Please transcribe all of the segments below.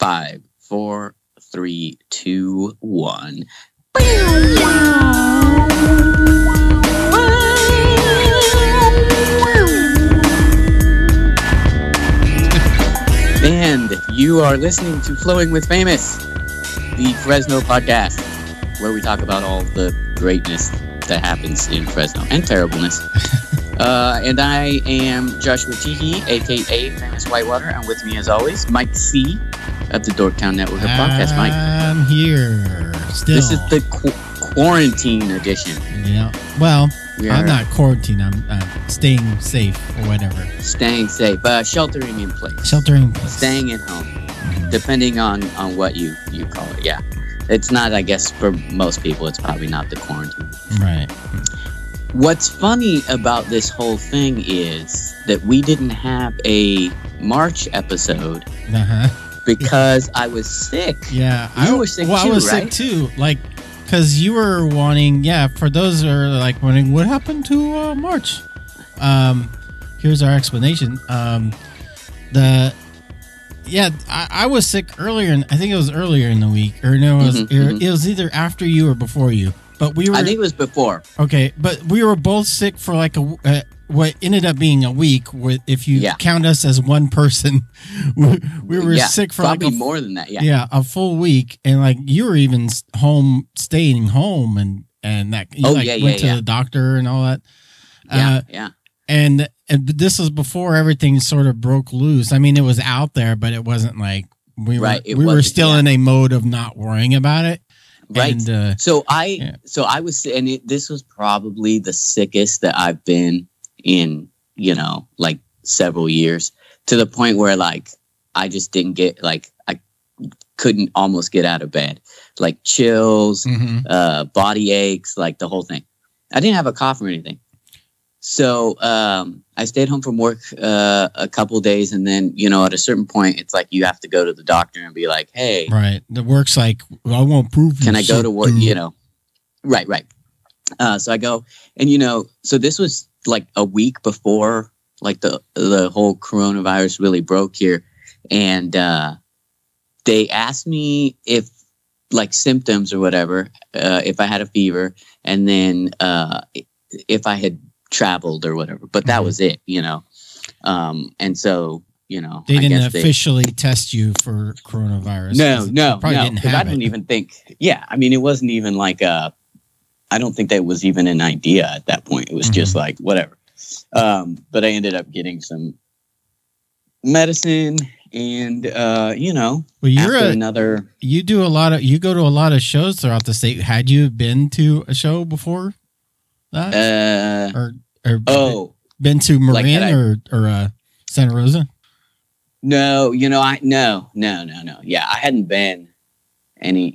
5, 4, 3, 2, 1. And you are listening to Flowing with Famous, the Fresno podcast, where we talk about all the greatness that happens in Fresno and terribleness. And I am Joshua Teehee, a.k.a. Famous Whitewater, and with me, as always, Mike C. of the Dorktown Network of Podcasts. Mike, I'm here still. This is the quarantine edition. Yeah. Well, I'm not quarantined. I'm staying safe or whatever. Staying safe. Sheltering in place. Sheltering in place. Staying at home. Mm-hmm. Depending on what you call it. Yeah. It's not, I guess, for most people, it's probably not the quarantine. Right. What's funny about this whole thing is that we didn't have a March episode because I was sick. Yeah. You were sick too, I was right? sick too. Like, because you were wanting, for those who are like wondering, what happened to March? Here's our explanation. I was sick earlier, I think it was earlier in the week. Or no, it was either after you or before you. But I think it was before. Okay, but we were both sick for like what ended up being a week. If you count us as one person, we were sick for probably more than that. Yeah, a full week, and like you were even staying home, and that you went to the doctor and all that. And this was before everything sort of broke loose. I mean, it was out there, but it wasn't like we were still in a mode of not worrying about it. Right. And, so I was, and this was probably the sickest that I've been in, like several years, to the point where like I just didn't get, like, I couldn't almost get out of bed, like chills, body aches, like the whole thing. I didn't have a cough or anything. So I stayed home from work a couple of days, and then, at a certain point, it's like you have to go to the doctor and be like, hey. Right. The work's like, well, I won't prove you. Can I go to work, Right. So I go, and, so this was like a week before, like, the whole coronavirus really broke here. And they asked me if, like, symptoms or whatever, if I had a fever, and then if I had traveled or whatever, but that was it, and so they didn't officially test you for coronavirus. No, because I don't even think. I mean, it wasn't even like I don't think that was even an idea at that point. It was just like whatever. But I ended up getting some medicine, and well, you go to a lot of shows throughout the state. Had you been to a show before that? Or been to Marin or Santa Rosa? No, no. Yeah, I hadn't been any,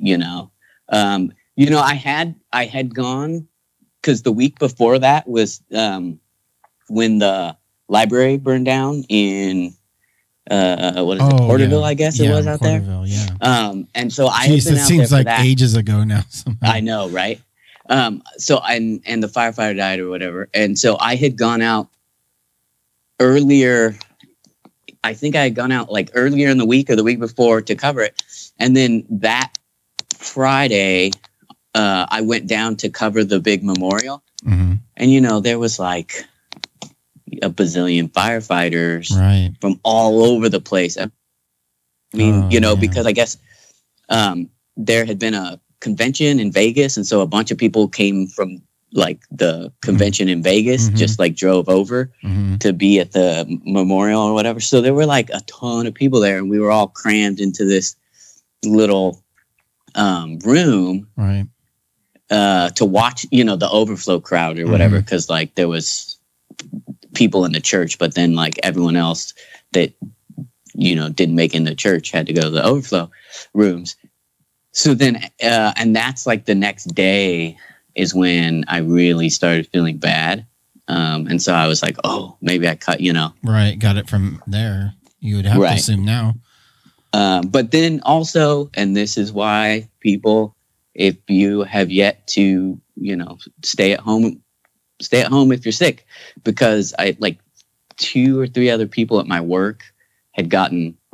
I had gone, because the week before that was when the library burned down in Porterville, I guess it was out there. Yeah. And so I had been out seems there like that. Ages ago now. Somehow. I know, right? So and the firefighter died or whatever. And so I had gone out earlier. I think I had gone out like earlier in the week or the week before to cover it. And then that Friday, I went down to cover the big memorial. Mm-hmm. And, there was like a bazillion firefighters from all over the place. I mean, because I guess there had been a convention in Vegas, and so a bunch of people came from like the convention in Vegas, just like drove over to be at the memorial or whatever. So there were like a ton of people there, and we were all crammed into this little room to watch, the overflow crowd or whatever, because like there was people in the church, but then like everyone else that didn't make it in the church had to go to the overflow rooms. So then, and that's like the next day is when I really started feeling bad. And so I was like, oh, maybe I cut, Right. Got it from there. You would have to assume now. But then also, and this is why people, if you have yet to, stay at home if you're sick, because I like 2 or 3 other people at my work had gotten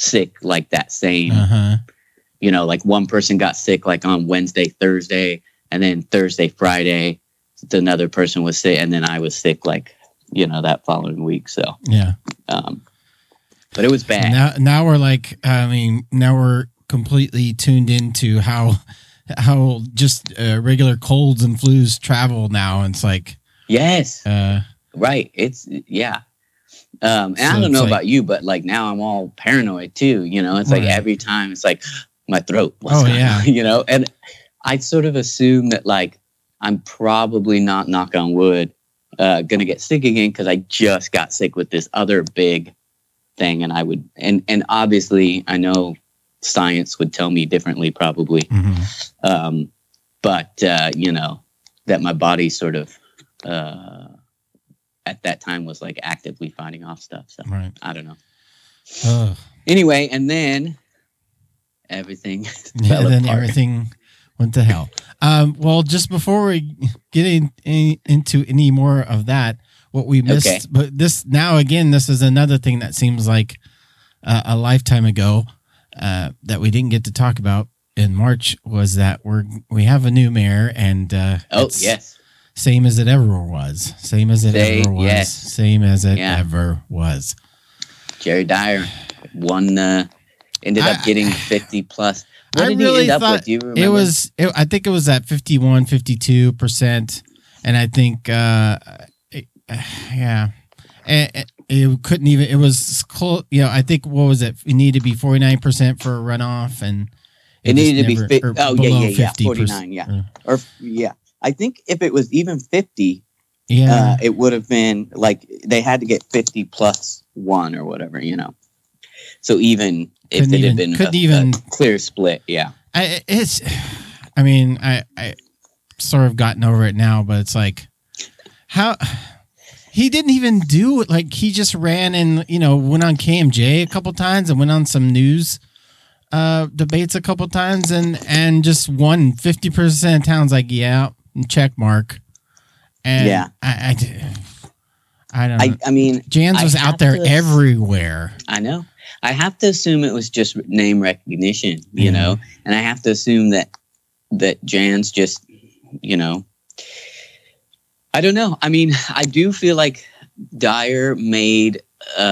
sick like that same, Uh-huh. like one person got sick like on Wednesday, Thursday, and then Thursday, Friday, another person was sick, and then I was sick like, that following week. So, Yeah. But it was bad. Now we're like, now we're completely tuned into how just regular colds and flus travel now. And it's like, yes, right. It's and so I don't know about you, but like now I'm all paranoid too. It's like every time it's like my throat. What's going on, and I sort of assume that like I'm probably not, knock on wood, gonna get sick again because I just got sick with this other big thing, and I would and obviously I know science would tell me differently probably, but that my body sort of at that time was like actively fighting off stuff. So I don't know. Anyway, and then everything fell apart. Everything went to hell. Well, just before we get into any more of that, what we missed, but this is another thing that seems like a lifetime ago that we didn't get to talk about in March was that we have a new mayor, and yes, same as it ever was. Same as it ever was. Jerry Dyer won. Ended up getting 50 plus. What did really he end up with? Do you remember? I think it was at 51, 52%. And I think, it couldn't even, it was close. I think, what was it? It needed to be 49% for a runoff. And it needed to be 50%. 49. Yeah. Or, I think if it was even 50, it would have been like they had to get 50 plus one or whatever, So even if it had been a clear split, I sort of gotten over it now, but it's like how he didn't even do it. Like he just ran and went on KMJ a couple times and went on some news debates a couple times and just won 50% of towns. Like check mark. And I don't know. I mean, Jans was out there everywhere. I know. I have to assume it was just name recognition, and I have to assume that Jans just, I don't know. I mean, I do feel like Dyer made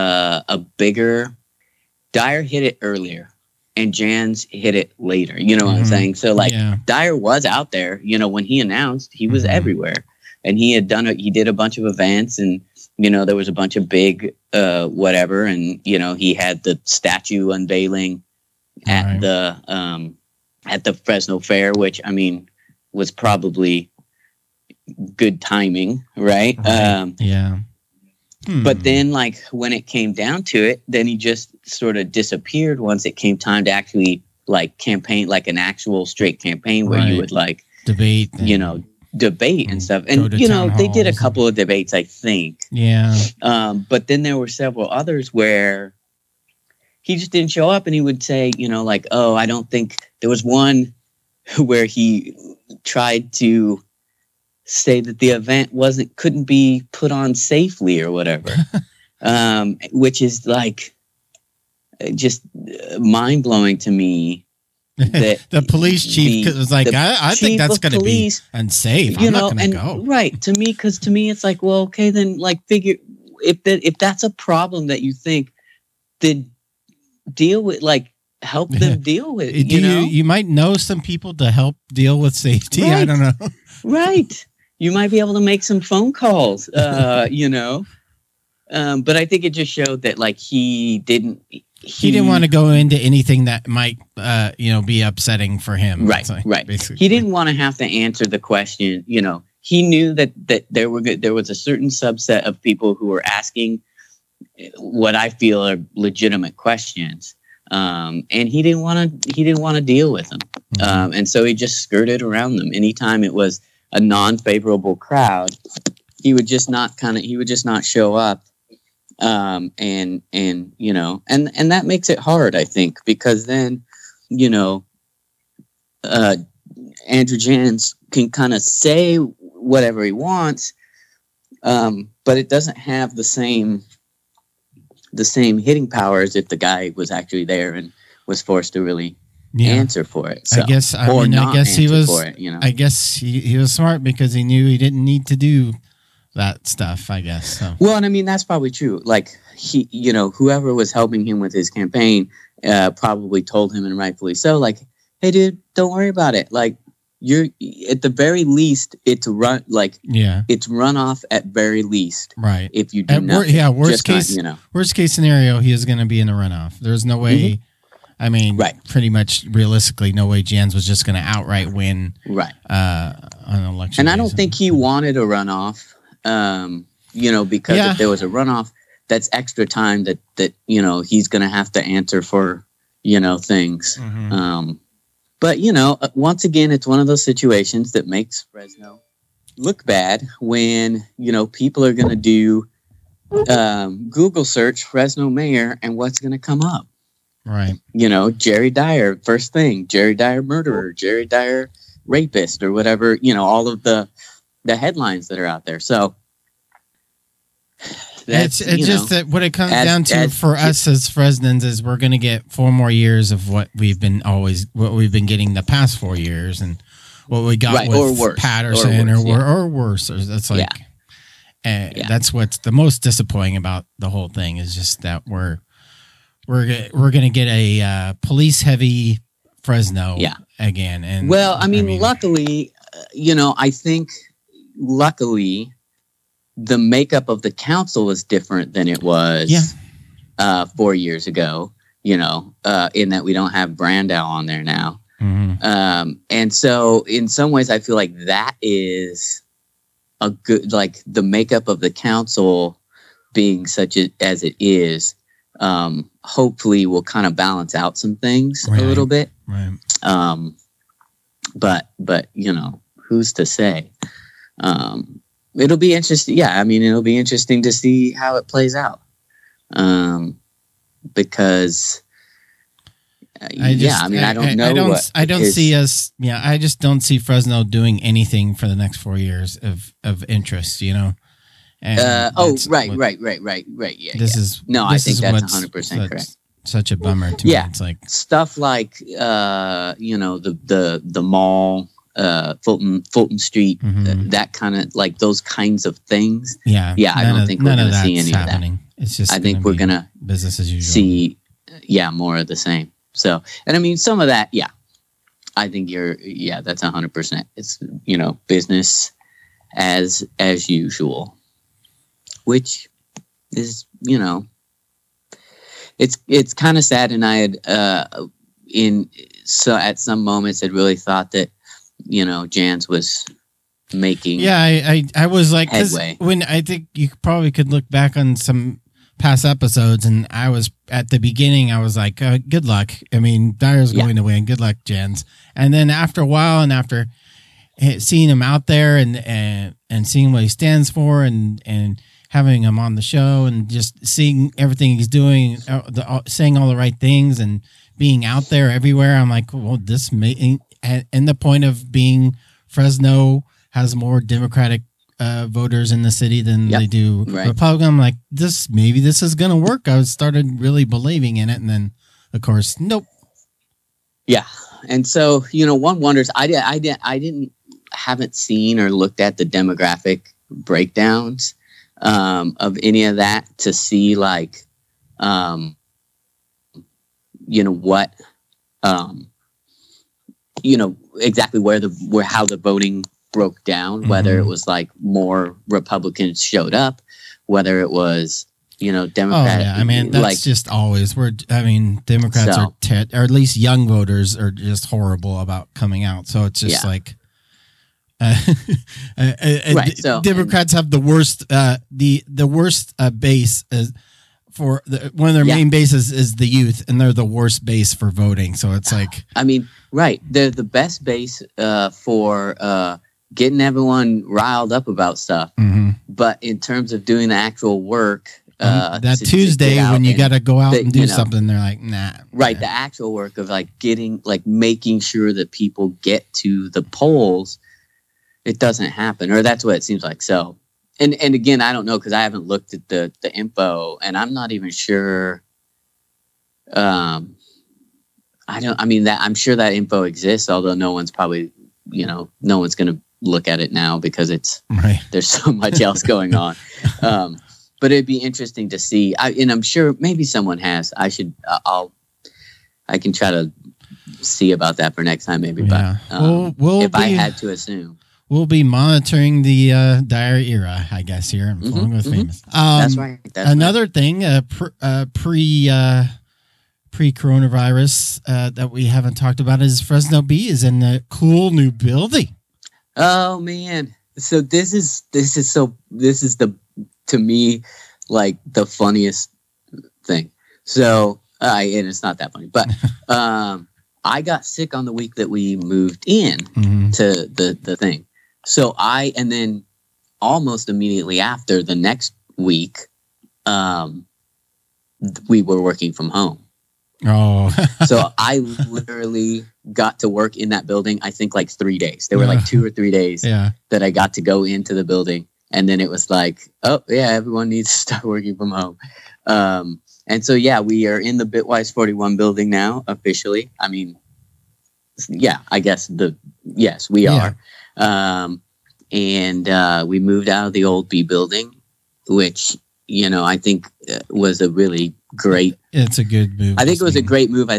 Dyer hit it earlier and Jans hit it later. You know what I'm saying? So like Dyer was out there, when he announced, he was everywhere, and he did a bunch of events, and there was a bunch of big whatever, and he had the statue unveiling at the Fresno Fair, which I mean was probably good timing, right? But then like when it came down to it, then he just sort of disappeared once it came time to actually like campaign, like an actual straight campaign where you would like debate, debate and stuff. And they did a couple of debates, I think. But then there were several others where he just didn't show up, and he would say, like, oh, I don't think there was one where he tried to say that the event couldn't be put on safely or whatever, which is like just mind blowing to me. That the police chief was like, I think that's going to be unsafe. I'm not going to go. Right. To me, because to me, it's like, well, okay, then like figure if that's a problem that you think, then deal with, like help them deal with it. You might know some people to help deal with safety. Right. I don't know. Right. You might be able to make some phone calls, But I think it just showed that like he didn't want to go into anything that might, be upsetting for him. Right, right. Basically. He didn't want to have to answer the question. He knew that there was a certain subset of people who were asking what I feel are legitimate questions, and he didn't want to deal with them, and so he just skirted around them. Anytime it was a non-favorable crowd, he would just not show up. And that makes it hard, I think, because then, Andrew Jans can kind of say whatever he wants, but it doesn't have the same the same hitting power as if the guy was actually there and was forced to really answer for it. So, I guess he was. For it, you know? I guess he was smart because he knew he didn't need to do that stuff. I guess. So. Well, and I mean that's probably true. Like he, you know, whoever was helping him with his campaign probably told him, and rightfully so, like, "Hey, dude, don't worry about it. Like, you're at the very least, it's run it's runoff at very least, right? If you do not, worst case, worst case scenario, he is going to be in a runoff. There's no way." Mm-hmm. I mean, pretty much realistically, no way Jans was just going to outright win on election. And I don't think he wanted a runoff, because if there was a runoff, that's extra time that he's going to have to answer for, things. Mm-hmm. But, once again, it's one of those situations that makes Fresno look bad when, people are going to do Google search Fresno mayor and what's going to come up. Right. Jerry Dyer, first thing, Jerry Dyer murderer, Jerry Dyer rapist, or whatever, all of the headlines that are out there. So it's just that what it comes down to for us as Fresnans is we're going to get 4 more years of what we've been getting the past 4 years, and what we got with Patterson or worse. That's like, that's what's the most disappointing about the whole thing is just that we're going to get a police heavy Fresno again. And luckily, I think luckily the makeup of the council is different than it was 4 years ago, in that we don't have Brandow on there now. Mm-hmm. And so in some ways I feel like that is a good, like the makeup of the council being such as it is, hopefully will kind of balance out some things a little bit. Right. But who's to say? It'll be interesting. Yeah. I mean, it'll be interesting to see how it plays out. Because I just don't see Fresno doing anything for the next 4 years of interest, And right. Yeah. I think that's 100% correct. Such a bummer to me. It's like stuff like the mall, Fulton Street, that kind of like those kinds of things. Yeah. I don't think we're going to see any happening. of that. It's just I think we're going to business as usual. See more of the same. So, and I mean some of that, I think that's 100%. It's business as usual. Which is, it's kind of sad. And I had, at some moments had really thought that, Jans was making. Yeah. I was like, headway. When I think you probably could look back on some past episodes, and I was at the beginning, I was like, good luck. I mean, Dyer's going to win. Good luck, Jans. And then after a while, and after seeing him out there and seeing what he stands for and having him on the show and just seeing everything he's doing, saying all the right things and being out there everywhere. I'm like, well, this may, and the point of being Fresno has more Democratic voters in the city than they do Republican. I'm like, maybe this is going to work. I started really believing in it. And then of course, nope. Yeah. And so, one wonders, haven't seen or looked at the demographic breakdowns of any of that to see like, what, exactly how the voting broke down, whether it was like more Republicans showed up, whether it was, Democrats. Oh, yeah. I mean, that's just always Democrats or at least young voters are just horrible about coming out. So it's just like, Democrats have the worst, the worst base for one of their main bases is the youth, and they're the worst base for voting. So it's like, they're the best base for getting everyone riled up about stuff. Mm-hmm. But in terms of doing the actual work, that Tuesday when you got to go out and do something, they're like, nah. Right, the actual work of making sure that people get to the polls. It doesn't happen, or that's what it seems like. So, and again, I don't know because I haven't looked at the info, and I'm not even sure. I'm sure that info exists, although no one's probably, no one's going to look at it now because there's so much else going on. But it'd be interesting to see. And I'm sure maybe someone has. I can try to see about that for next time, maybe. Yeah. But I had to assume. We'll be monitoring the dire era, I guess, here in Flowing with Famous. That's right. Another thing, pre-coronavirus that we haven't talked about is Fresno Bee is in a cool new building. Oh man! So this is to me like the funniest thing. So and it's not that funny, but I got sick on the week that we moved in to the thing. So and then almost immediately after the next week, we were working from home. Oh, so I literally got to work in that building. I think like 3 days. There were like 2 or 3 days that I got to go into the building, and then it was like, oh yeah, everyone needs to start working from home. And so we are in the Bitwise 41 building now officially. I mean, I guess we are. And we moved out of the old B building, which I think was a really great. It's a good move. I think it was a great move.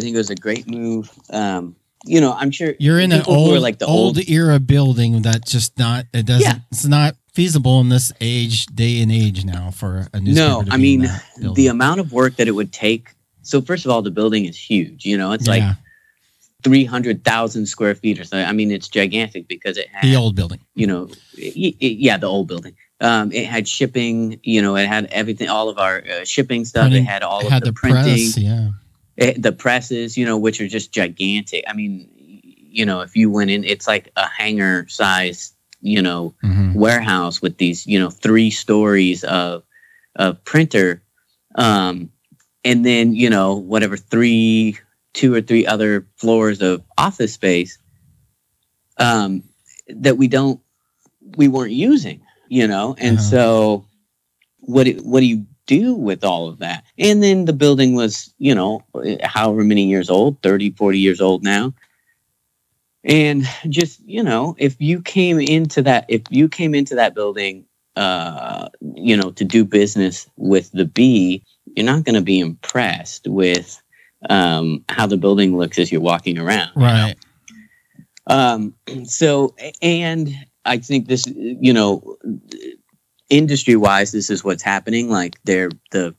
I'm sure you're in an old era building that's just not. It doesn't. Yeah. It's not feasible in this day and age now for a newspaper. No, I mean the amount of work that it would take. So first of all, the building is huge. It's like 300,000 square feet or something. I mean, it's gigantic because it had the old building. The old building. It had shipping, it had everything, all of our shipping stuff. It had all of the printing, press, the presses, which are just gigantic. I mean, if you went in, it's like a hangar size, warehouse with these, 3 stories of printer. And then, 2 or 3 other floors of office space, that we weren't using. And so what do you do with all of that? And then the building was, however many years old, 30, 40 years old now. And just, if you came into that building, to do business with the Bee, you're not going to be impressed with how the building looks as you're walking around. Right. So, and I think this, industry-wise, this is what's happening. Like the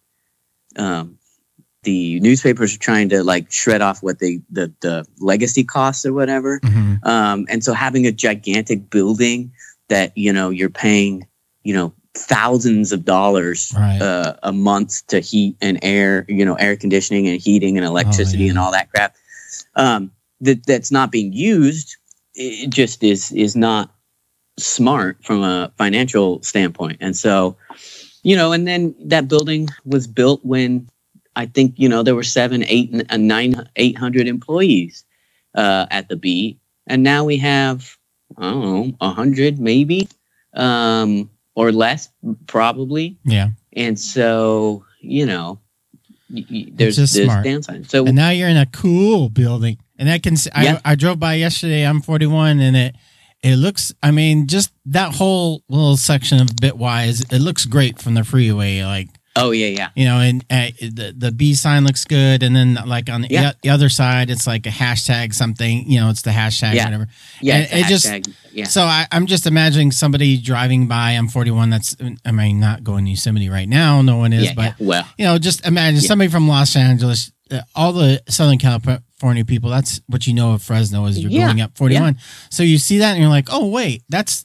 newspapers are trying to like shred off what the legacy costs or whatever. And so having a gigantic building that, you're paying, thousands of dollars a month to heat and air, air conditioning and heating and electricity and all that crap, that's not being used. It just is not smart from a financial standpoint. And so, and then that building was built when I think, there were 800 employees at the Bee. And now we have, I don't know, 100 maybe, or less probably. Yeah. And so, there's downside. So, and now you're in a cool building. And I can see, I drove by yesterday, I'm 41, and it looks, I mean, just that whole little section of Bitwise, it looks great from the freeway. Like, oh yeah. And the B sign looks good. And then like on the other side, it's like a hashtag something, it's the hashtag, whatever. Yeah. And it just, so I'm just imagining somebody driving by, I'm 41. Not going to Yosemite right now. No one is, but just imagine somebody from Los Angeles, all the Southern California people, that's what you know of Fresno is you're going up 41. So you see that and you're like, oh wait, that's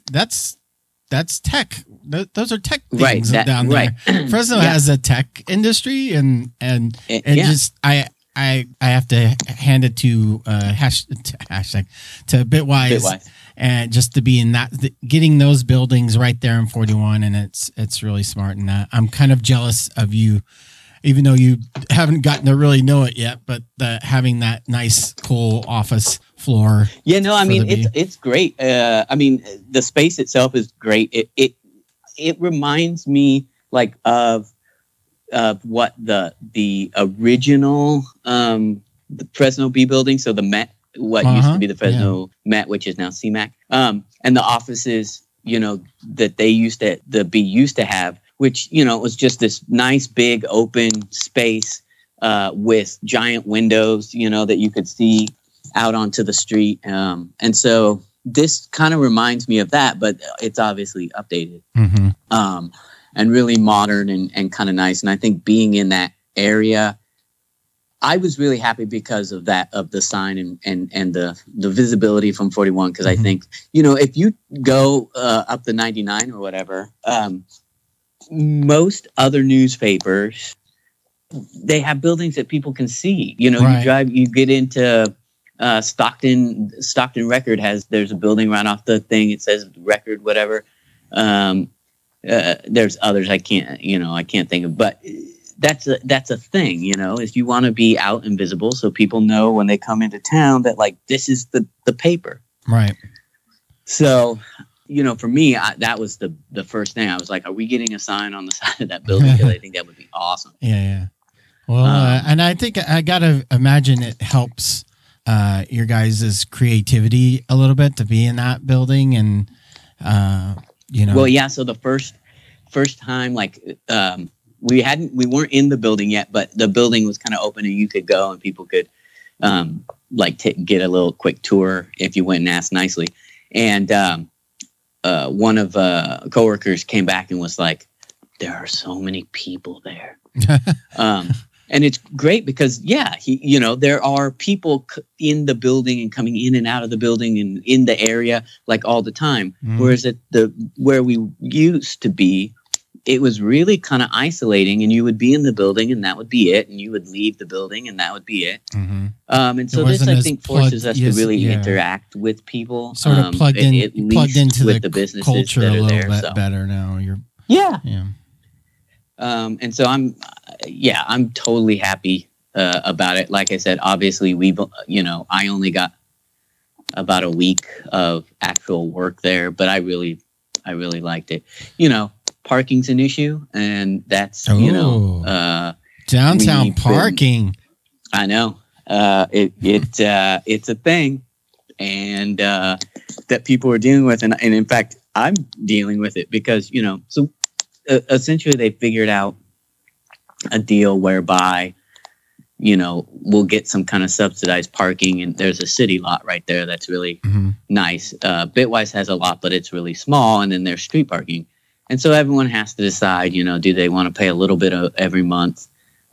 tech. Those are tech things down there. Fresno has a tech industry and just I have to hand it to hashtag to Bitwise. And just to be in that, getting those buildings right there in 41, and it's really smart. And I'm kind of jealous of you, even though you haven't gotten to really know it yet, but having that nice, cool office floor. Yeah, no, I mean, it's great. I mean, the space itself is great. it reminds me like of what the original the Fresno B building, so the Met, what used to be the Fresno Met, which is now CMAC, and the offices, you know, that they used to, the B used to have, which, you know, was just this nice big open space with giant windows, you know, that you could see out onto the street. And so this kind of reminds me of that, but it's obviously updated and really modern and kind of nice. And I think being in that area, I was really happy because of that, of the sign and the visibility from 41. Because I think, you know, if you go up the 99 or whatever, most other newspapers, they have buildings that people can see. You know, you get into Stockton Record there's a building right off the thing. It says Record, whatever. There's others I can't think of, but that's a thing, you know, is you want to be out and visible so people know when they come into town that like this is the paper. Right. So, you know, for me, that was the first thing. I was like, are we getting a sign on the side of that building? Because I think that would be awesome. Yeah. Well, and I think I got to imagine it helps your guys' creativity a little bit to be in that building. And, you know. Well, yeah. So the first time, like, we weren't in the building yet, but the building was kind of open and you could go and people could get a little quick tour if you went and asked nicely. And one of coworkers came back and was like, there are so many people there. And it's great because, you know, there are people in the building and coming in and out of the building and in the area like all the time. Whereas at where we used to be, it was really kind of isolating, and you would be in the building and that would be it. And you would leave the building and that would be it. And so this, I think, forces us to really interact with people. Sort of plugged into the businesses culture that are a little bit better now. Yeah. And so I'm totally happy about it. Like I said, obviously I only got about a week of actual work there, but I really liked it. You know, parking's an issue, and that's downtown parking. I know it's a thing, and that people are dealing with, and in fact, I'm dealing with it because so essentially they figured out a deal whereby we'll get some kind of subsidized parking, and there's a city lot right there that's really nice. Bitwise has a lot, but it's really small, and then there's street parking. And so everyone has to decide, do they want to pay a little bit of every month?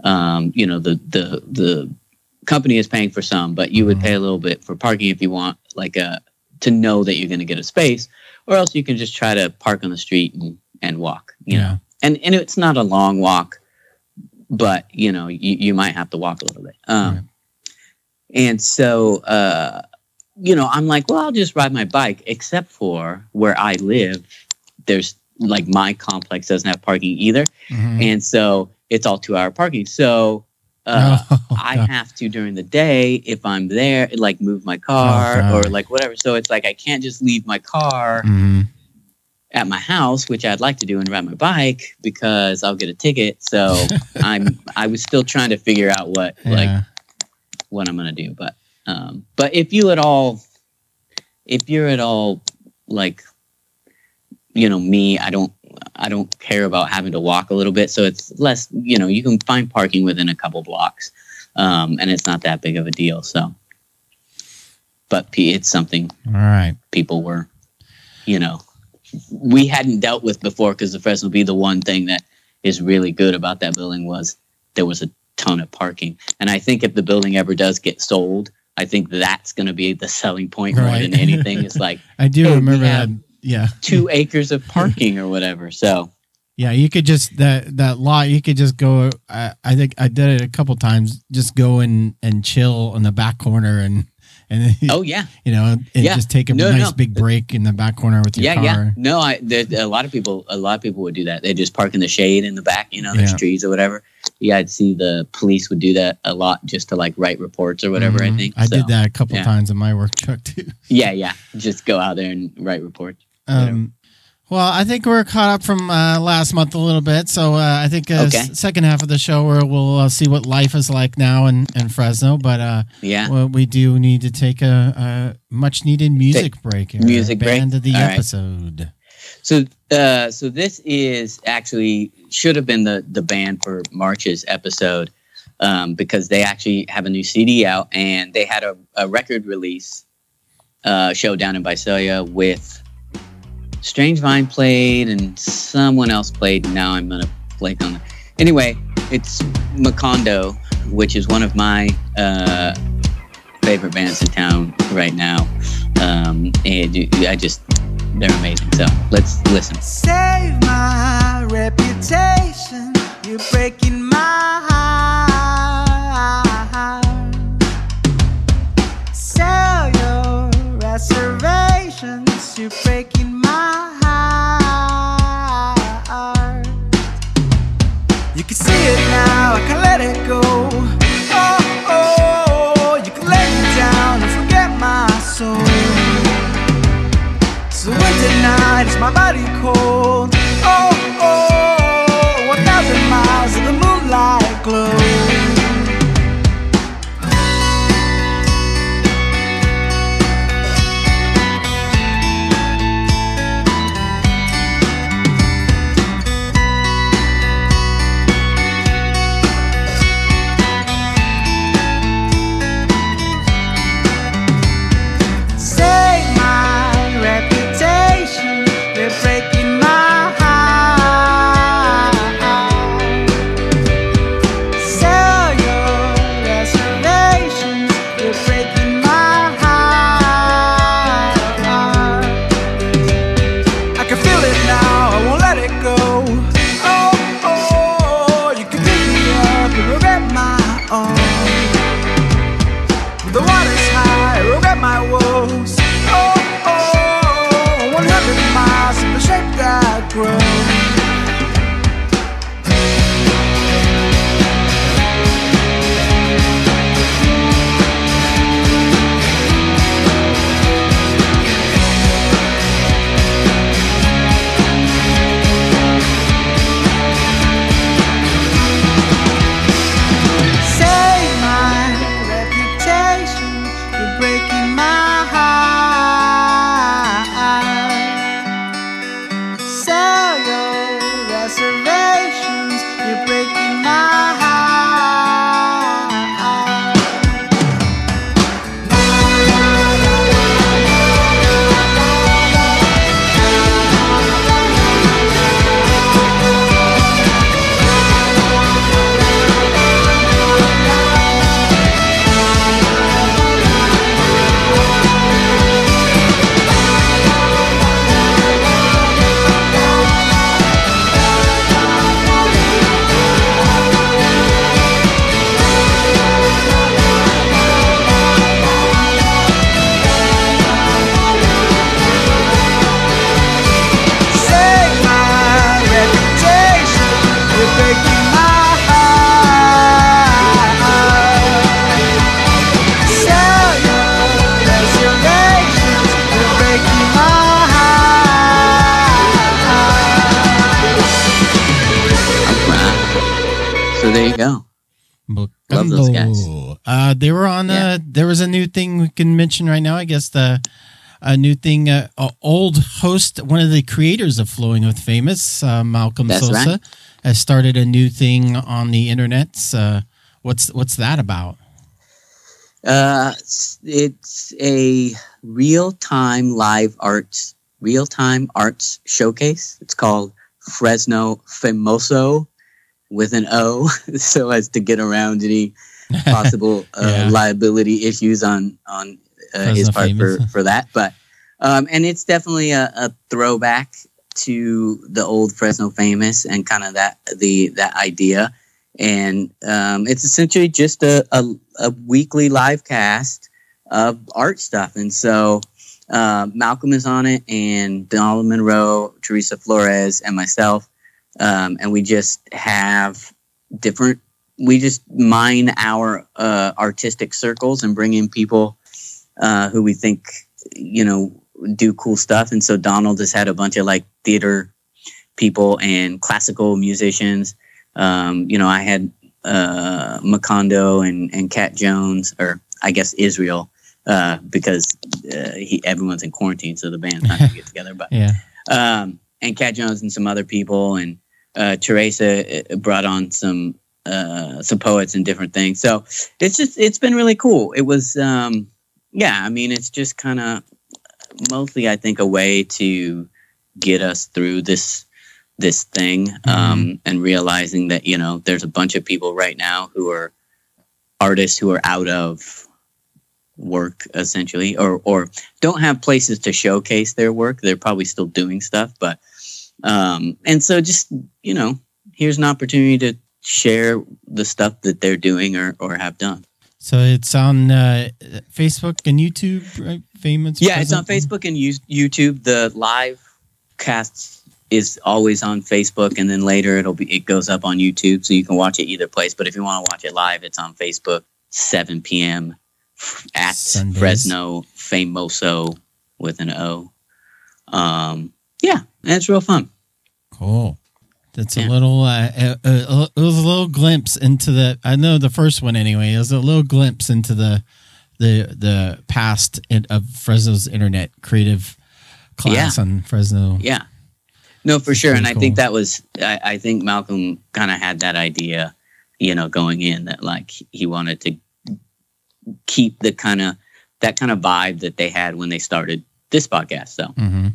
The company is paying for some, but you would pay a little bit for parking if you want to know that you're going to get a space, or else you can just try to park on the street and walk, know. And it's not a long walk, but you might have to walk a little bit. And so, I'm like, well, I'll just ride my bike, except for where I live. There's my complex doesn't have parking either. And so it's all 2-hour parking. So I have to, during the day, if I'm there, move my car or whatever. So it's I can't just leave my car at my house, which I'd like to do, and ride my bike because I'll get a ticket. So I was still trying to figure out what I'm going to do. But if you're at all me, I don't care about having to walk a little bit. So it's less, you can find parking within a couple blocks. And it's not that big of a deal. So, but it's something people were, we hadn't dealt with before, because the Fresno B, the one thing that is really good about that building was there was a ton of parking. And I think if the building ever does get sold, I think that's going to be the selling point more than anything. It's I do remember that. Yeah. 2 acres of parking or whatever. So yeah, you could just that lot, you could just go. I think I did it a couple times. Just go and chill in the back corner and just take a nice big break in the back corner with your car. Yeah. No, a lot of people would do that. They just park in the shade in the back. There's trees or whatever. Yeah, I'd see the police would do that a lot just to write reports or whatever. I think I did that a couple times in my work truck too. Yeah. Just go out there and write reports. Well, I think we're caught up from last month a little bit. So I think second half of the show we'll see what life is like now in Fresno. But we do need to take a much needed music break here. Music break. End of the All episode. Right. So this is actually should have been the band for March's episode because they actually have a new CD out and they had a record release show down in Visalia with Strange Vine played and someone else played. Now I'm gonna blank on it. Anyway, it's Macondo, which is one of my favorite bands in town right now, and they're amazing. So let's listen. Save my reputation. You're breaking my heart. Sell your reservations. You're breaking my heart. You can see it now. I can let it go. Oh, you can let me down and forget my soul. The winter night is my body cold. Oh, 1,000 miles of the moonlight glow. There you go. Love those guys. They were on. There was a new thing we can mention right now. I guess a new thing. Old host, one of the creators of Flowing with Famous, Malcolm Sosa, right, has started a new thing on the internet. What's that about? It's a real-time arts showcase. It's called Fresno Famoso with an O, so as to get around any possible liability issues on his part for that. But and it's definitely a throwback to the old Fresno Famous and kind of that idea. And it's essentially just a weekly live cast of art stuff. And so Malcolm is on it, and Donald Monroe, Teresa Flores, and myself. And we just have we just mine our artistic circles and bring in people who we think, do cool stuff. And so Donald has had a bunch of like theater people and classical musicians. I had Macondo and Cat Jones, or I guess Israel, because everyone's in quarantine, so the band's not gonna get together. But and Cat Jones and some other people, and Teresa brought on some poets and different things. So it's been really cool. It was it's just kind of mostly, I think, a way to get us through this thing, and realizing that there's a bunch of people right now who are artists who are out of work, essentially, or don't have places to showcase their work. They're probably still doing stuff, but and so just here's an opportunity to share the stuff that they're doing or have done. So it's on Facebook and YouTube, right? Famous. Yeah, it's on Facebook and YouTube. The live casts is always on Facebook, and then later it goes up on YouTube, so you can watch it either place. But if you want to watch it live, it's on Facebook, 7 p.m. at Sundays. Fresno Famoso with an O. And it's real fun. Cool. That's a little. It was a little glimpse into the. I know the first one anyway. It was a little glimpse into the past of Fresno's internet creative class on Fresno. Yeah. No, for sure. And I cool. think that was. I think Malcolm kind of had that idea, going in, that like he wanted to keep that kind of vibe that they had when they started this podcast. So. Mm-hmm.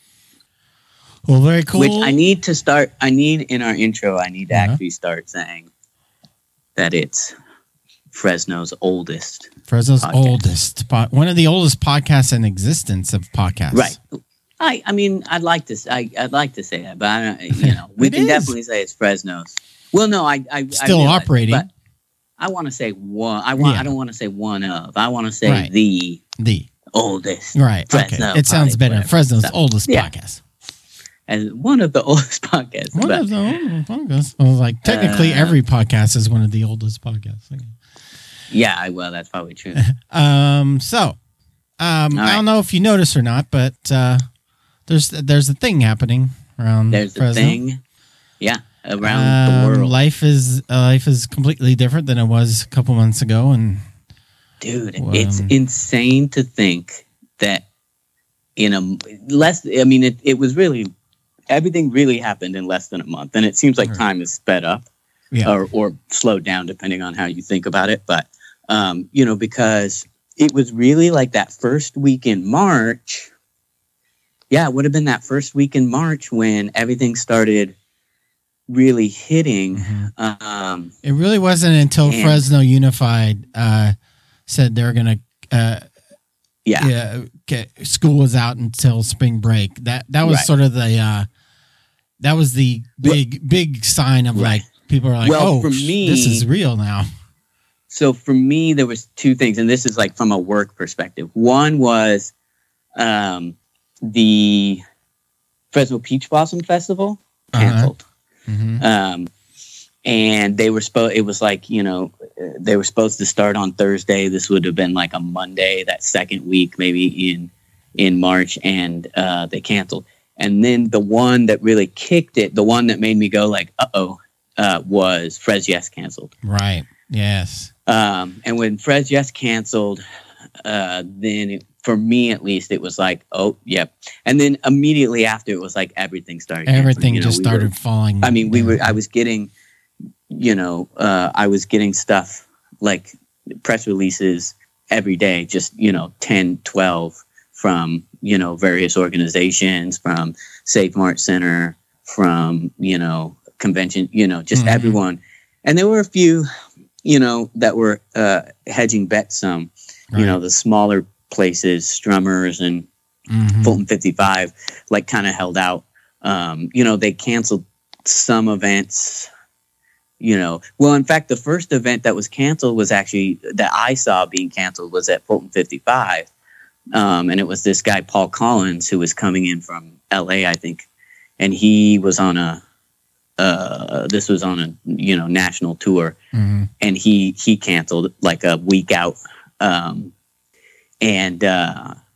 Well, very cool. Which I need in our intro, I need to actually start saying that it's Fresno's oldest. Podcast. One of the oldest podcasts in existence of podcasts. Right. I mean, I'd like to say that, but I don't, we can definitely say it's Fresno's. Well, no, I still operating, but I want to say one. I don't want to say one of. I want to say the oldest. Right. Fresno. Okay. It sounds better. Whatever. Fresno's oldest podcast. As one of the oldest podcasts. One of the oldest podcasts. Well, like technically every podcast is one of the oldest podcasts. Yeah, well, that's probably true. I don't know if you noticed or not, but there's a thing happening around There's Fresno. a thing. Yeah, around the world. Life is completely different than it was a couple months ago, and dude, it's insane to think that it was really. Everything really happened in less than a month, and it seems like time is sped up, or slowed down, depending on how you think about it. But because it was really like that first week in March. Yeah, it would have been that first week in March when everything started really hitting. Mm-hmm. It really wasn't until Fresno Unified said they're going to. School was out until spring break. That was sort of the that was the big sign of like people are like, for me, this is real now. So for me, there was two things, and this is like from a work perspective. One was the Fresno Peach Blossom Festival canceled. Mm-hmm. And they were supposed. It was like they were supposed to start on Thursday. This would have been like a Monday, that second week, maybe in March, and they canceled. And then the one that really kicked it, the one that made me go like, was Fres Yes canceled. Right. Yes. And when Fres Yes canceled, then for me at least, it was like, oh, yep. And then immediately after, it was like everything started. Everything just started falling. I mean, I was getting stuff like press releases every day, just 10, 12 from various organizations, from Safe Mart Center, from convention, just everyone. And there were a few that were hedging bets, some the smaller places, Strummers and Fulton 55, like kind of held out. They canceled some events. Well, in fact, the first event that was canceled was actually that I saw being canceled was at Fulton 55. And it was this guy, Paul Collins, who was coming in from LA, I think. And he was on this was on a, national tour, and he canceled like a week out.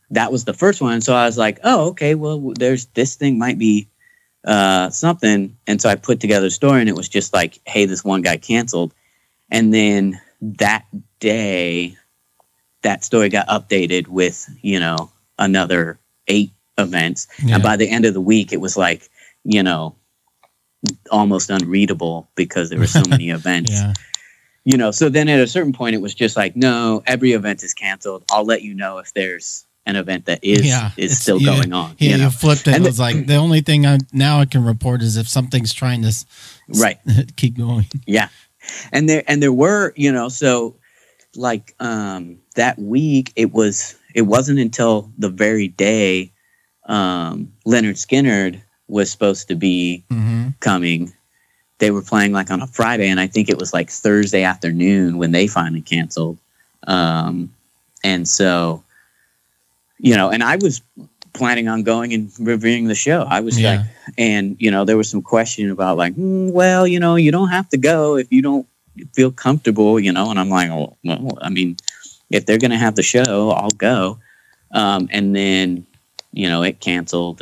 that was the first one. So I was like, oh, okay, well, there's this thing might be something. And so I put together a story, and it was just like, hey, this one guy canceled. And then that day, that story got updated with, you know, another 8 events. Yeah. And by the end of the week, it was like, you know, almost unreadable because there were so many events. Yeah. You know, so then at a certain point, it was just like, no, every event is canceled. I'll let you know if there's an event that is still going on. Yeah, you know? you flipped it. And it was like, the only thing I can report is if something's trying to right keep going. Yeah. And there were, you know, so like that week, it wasn't until the very day Leonard Skinnard was supposed to be coming. They were playing like on a Friday, and I think it was like Thursday afternoon when they finally canceled. And so, you know, and I was planning on going and reviewing the show. I was like, and, you know, there was some question about like, well, you know, you don't have to go if you don't feel comfortable, you know, and I'm like, well, I mean, if they're going to have the show, I'll go. And then, you know, it canceled,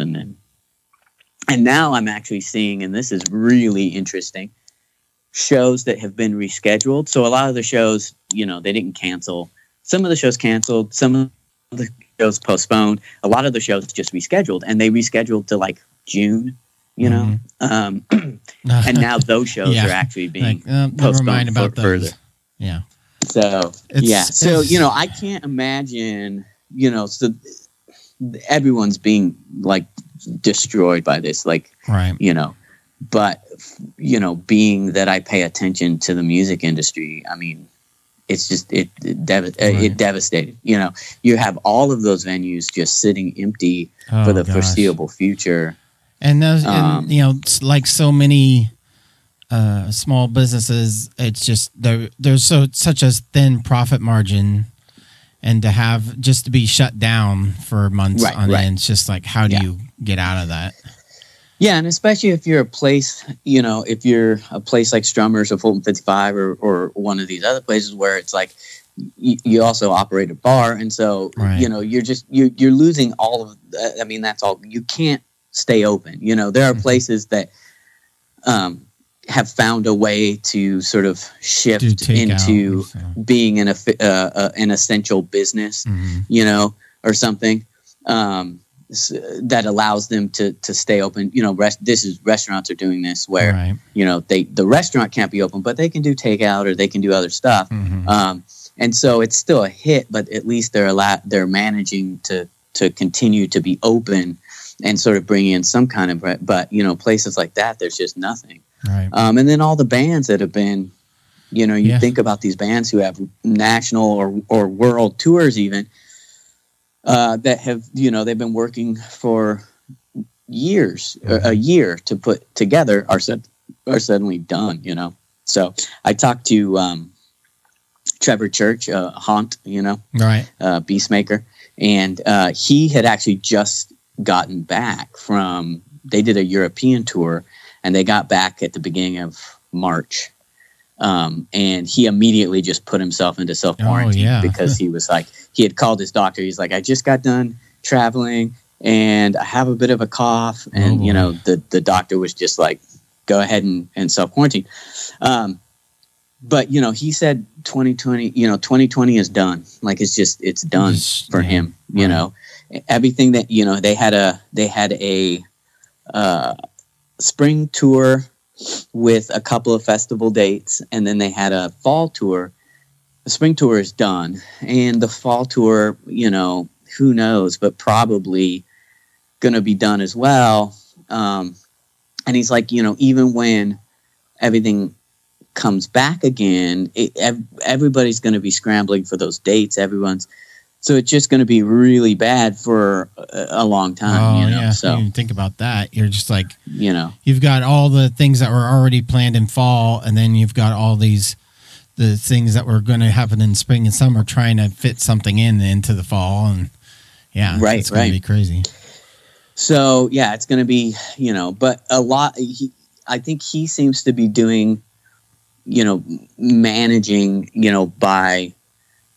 and now I'm actually seeing, and this is really interesting, shows that have been rescheduled. So a lot of the shows, you know, they didn't cancel. Some of the shows canceled. Some of the shows postponed. A lot of the shows just rescheduled, and they rescheduled to like June, you know. And now those shows are actually being postponed further. Yeah. So, So, you know, I can't imagine, you know, so everyone's being like destroyed by this, like, right, you know, but, you know, being that I pay attention to the music industry, I mean, it's just, it devastated, you know. You have all of those venues just sitting empty for the foreseeable future. And those, and, you know, like so many small businesses, it's just there's such a thin profit margin, and to have just to be shut down for months on end, it's just like, how do you get out of that? Yeah, and especially if you're a place, you know, if you're a place like Strummers or Fulton 55 or one of these other places where it's like you also operate a bar, and so you know, you're losing all of. I mean, that's all. You can't stay open. You know, there are places that have found a way to sort of shift into being an essential business, you know, or something that allows them to stay open. You know, restaurants are doing this where, you know, the restaurant can't be open, but they can do takeout or they can do other stuff. And so it's still a hit, but at least they're managing to continue to be open and sort of bring in some kind of, but, you know, places like that, there's just nothing. Right. And then all the bands that have been, you know, you think about these bands who have national or world tours even, that have, you know, they've been working for years, a year to put together, are suddenly done, you know. So I talked to Trevor Church, Haunt, you know, Beastmaker, and he had actually just gotten back from, they did a European tour, and they got back at the beginning of March. And he immediately just put himself into self-quarantine because he was like, he had called his doctor. He's like, I just got done traveling and I have a bit of a cough. And, you know, the doctor was just like, go ahead and self-quarantine. But, you know, he said 2020 is done. Like, it's done for him, you know. Everything that, you know, they had a spring tour with a couple of festival dates, and then they had a fall tour. The spring tour is done, and the fall tour, you know, who knows, but probably going to be done as well. And he's like, you know, even when everything comes back again, everybody's going to be scrambling for those dates. So it's just going to be really bad for a long time, you know. Yeah. So you think about that, you're just like, you know, you've got all the things that were already planned in fall, and then you've got all the things that were going to happen in spring and summer, trying to fit something into the fall, and it's going to be crazy. So yeah, it's going to be, you know, but a lot. I think he seems to be doing, you know, managing, you know, by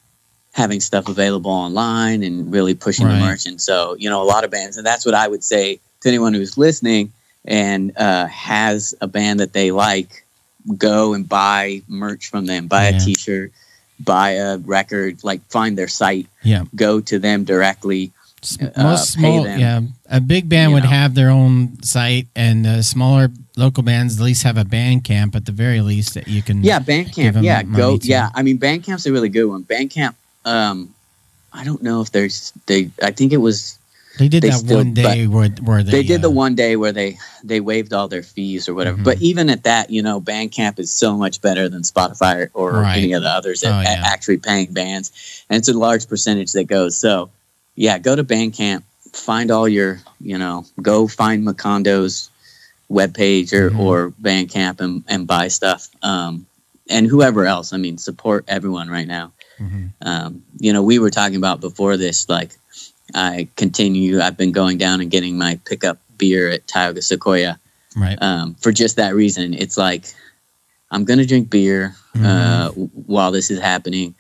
having stuff available online and really pushing the Right. merch. And so, a lot of bands, and that's what I would say to anyone who's listening and has a band that they like, go and buy merch from them, buy Yeah. a t-shirt, buy a record, like find their site, Yeah. go to them directly. Most pay small, them, yeah. A big band you would know. have their own site, and smaller local bands at least have a band camp at the very least that you can. Yeah, give Bandcamp. 'em Yeah, money go. to. Yeah, I mean, Bandcamp's a really good one. Bandcamp. I don't know if I think it was. They did They that still- one day where They did the one day where they waived all their fees or whatever. Mhm. But even at that, Bandcamp is so much better than Spotify or Right. any of the others at, Oh, at yeah. actually paying bands, and it's a large percentage that goes. So, yeah, go to Bandcamp, find all your, go find Macondo's webpage Mhm. or Bandcamp and buy stuff. And whoever else, I mean, support everyone right now. Mhm. We were talking about before this, like I've been going down and getting my pickup beer at Tioga Sequoia Right. for just that reason. It's like, I'm going to drink beer while this is happening.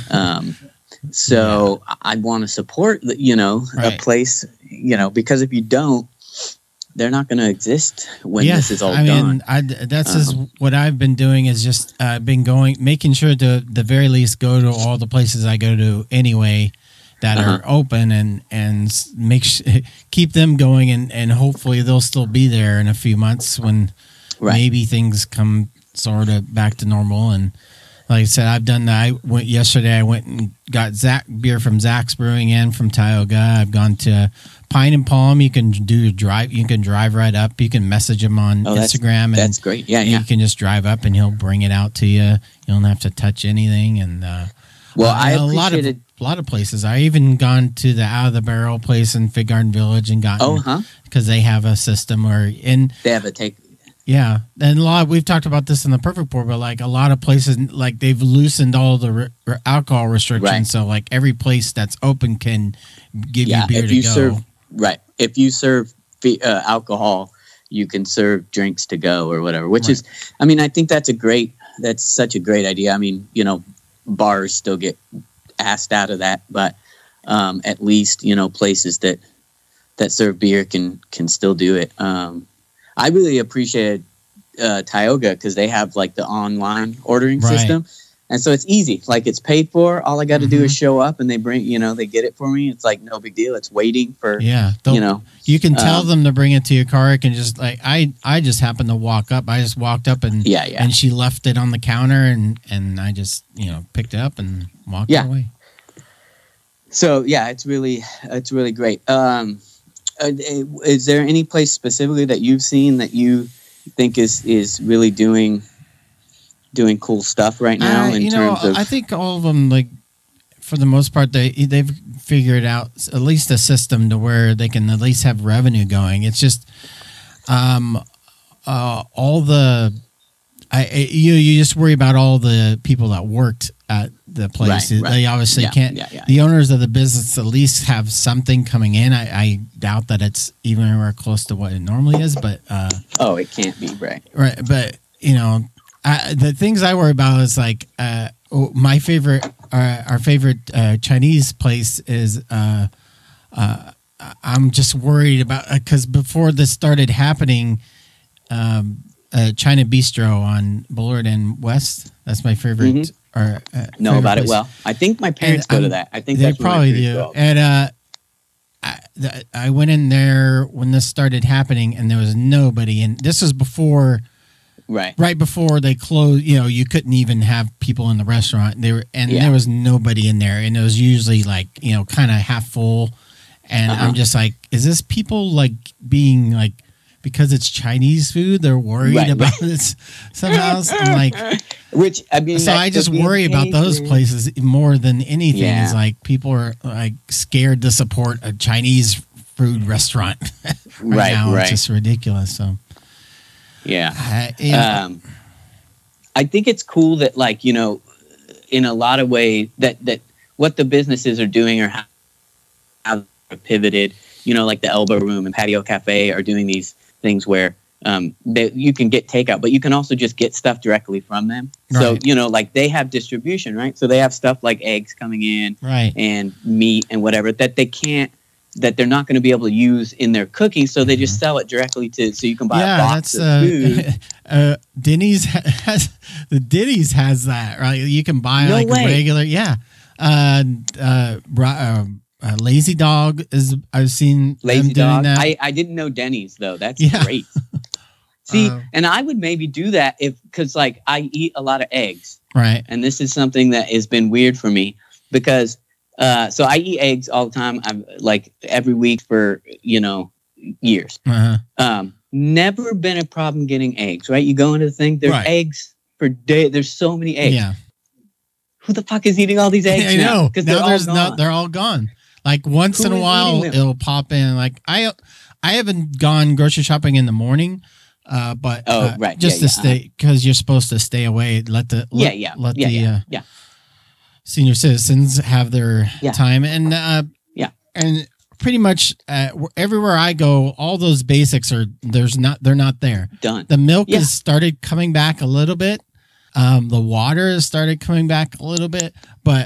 So I want to support, Right. a place, because if you don't, they're not going to exist when this is all done. That's just what I've been doing is just making sure to the very least go to all the places I go to anyway that are open and keep them going and hopefully they'll still be there in a few months when maybe things come sort of back to normal. And like I said, I've done that. Yesterday I went and got beer from Zach's Brewing and from Tioga. I've gone to Pine and Palm. You can drive right up. You can message him on Instagram. And that's great. Yeah, you can just drive up and he'll bring it out to you. You don't have to touch anything. And I a lot of places. I even gone to the Out of the Barrel place in Fig Garden Village and gotten because they have a system they have a take. Yeah, and we've talked about this in the Perfect Pour, but like a lot of places, like they've loosened all the alcohol restrictions, Right. so like every place that's open can give you beer if to you go. serve if you serve alcohol, you can serve drinks to go or whatever. Which is, I mean, I think that's such a great idea. I mean, bars still get asked out of that, but at least places that serve beer can still do it. I really appreciate Tioga because they have like the online ordering system, and so it's easy. Like it's paid for. All I got to do is show up, and they bring they get it for me. It's like no big deal. It's waiting for you can tell them to bring it to your car. It can just like I just happened to walk up. I just walked up and and she left it on the counter and I just picked it up and walked away. So it's really great. Is there any place specifically that you've seen that you think is really doing cool stuff right now in terms of? I think all of them, like for the most part, they've figured out at least a system to where they can at least have revenue going. It's just all the you just worry about all the people that worked at the place. Right. They obviously can't. The owners of the business at least have something coming in. I doubt that it's even anywhere close to what it normally is, but it can't be right. But the things I worry about is like my favorite, our favorite Chinese place is. I'm just worried about because before this started happening. China Bistro on Bullard and West. That's my favorite. Know about it well. I think my parents go to that. I think they that's probably do. And I went in there when this started happening, and there was nobody. And this was before, right before they closed. You couldn't even have people in the restaurant. There was nobody in there, and it was usually like kind of half full. And I'm just like, is this people like being like? Because it's Chinese food, they're worried about this somehow. I'm like, so I just worry about those places more than anything. Yeah. Is like people are like scared to support a Chinese food restaurant right now. It's just ridiculous. So, I think it's cool that like in a lot of ways that what the businesses are doing or how they're pivoted. Like the Elbow Room and Patio Cafe are doing these things where you can get takeout, but you can also just get stuff directly from them. So, Right. you know, like they have distribution, right? So they have stuff like eggs coming in Right. and meat and whatever that they're not going to be able to use in their cooking. So they just sell it directly so you can buy a box of food. Denny's has Denny's has that, right? You can buy No like way. a regular, Lazy Dog is, I've seen Lazy them doing Dog. that. I didn't know Denny's though. That's Yeah. great. See, Uh, and I would maybe do that because like I eat a lot of eggs. Right. And this is something that has been weird for me because so I eat eggs all the time. I'm like every week for, you know, years. Uh-huh. Never been a problem getting eggs, right? You go into the thing, there's Right. eggs for day. There's so many eggs. Yeah. Who the fuck is eating all these eggs I now? know. Because Now they're all gone. they're all gone. Like once Who in a is while eating them? it'll pop in. Like I haven't gone grocery shopping in the morning. But right. just Yeah, to stay, because you're supposed to stay away. Let the senior citizens have their Yeah. time, and Yeah. and pretty much everywhere I go, all those basics they're not there. Done. The milk Yeah. has started coming back a little bit. The water has started coming back a little bit, but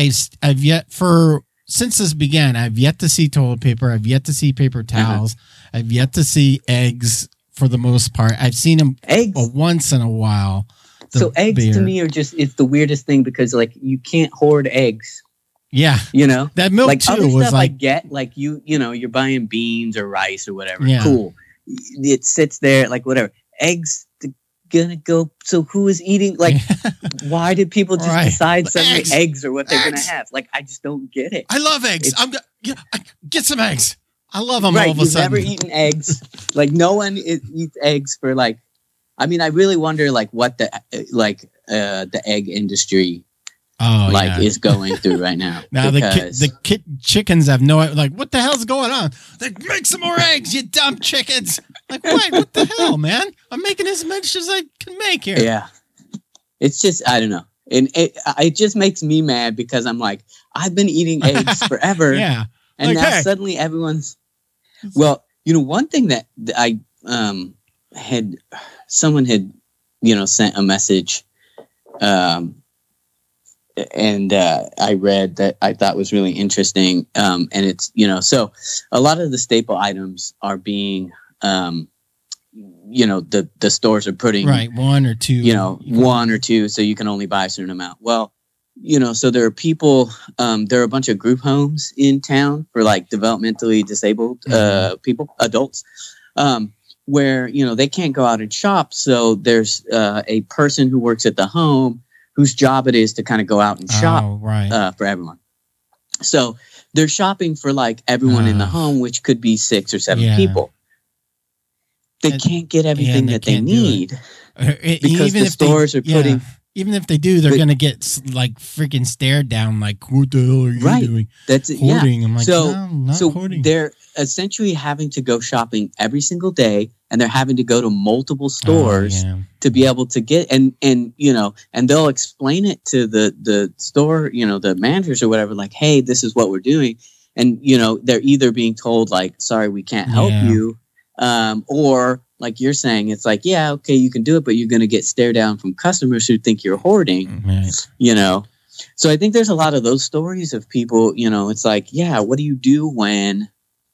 since this began, I've yet to see toilet paper. I've yet to see paper towels. I've yet to see eggs. For the most part, I've seen them Eggs. once in a while. So eggs beer. to me are it's the weirdest thing because like you can't hoard eggs, Yeah, you know? that milk Like too other was stuff I like, get, like you know, you're buying beans or rice or whatever. Yeah. Cool. It sits there, like whatever. Eggs gonna go. So who is eating? Like, why did people just Right. decide suddenly Eggs. eggs are what they're gonna Eggs. have? Like, I just don't get it. I love eggs. It's- Get some eggs. I love them Right, all of a you've sudden. never eaten eggs. Like no one eats eggs for like. I mean, I really wonder like what the egg industry is going through right now. Now because- the chickens have no, like, what the hell's going on? Like, make some more eggs, you dumb chickens. Like, what the hell, man? I'm making as much as I can make here. Yeah, it's just I don't know, and it just makes me mad because I'm like I've been eating eggs forever, Yeah. and Like, now hey. suddenly everyone's. Well, you know, one thing that I someone had sent a message, and I read that I thought was really interesting, and it's so a lot of the staple items are being the stores are putting Right. One or two. one or two, so you can only buy a certain amount. Well, so there are people, there are a bunch of group homes in town for like developmentally disabled people, adults, where, they can't go out and shop. So there's a person who works at the home whose job it is to kind of go out and shop for everyone. So they're shopping for like everyone in the home, which could be 6 or 7 people. They can't get everything that they need because the stores are putting. Even if they do, they're going to get like freaking stared down. Like, what the hell are you doing? That's it. Hoarding. Yeah. I'm like, no, I'm not hoarding. They're essentially having to go shopping every single day, and they're having to go to multiple stores to be able to get and they'll explain it to the store, the managers or whatever, like, hey, this is what we're doing, and they're either being told like, sorry, we can't help you, or like you're saying, it's like, yeah, okay, you can do it, but you're going to get stared down from customers who think you're hoarding, So I think there's a lot of those stories of people, it's like, yeah, what do you do when,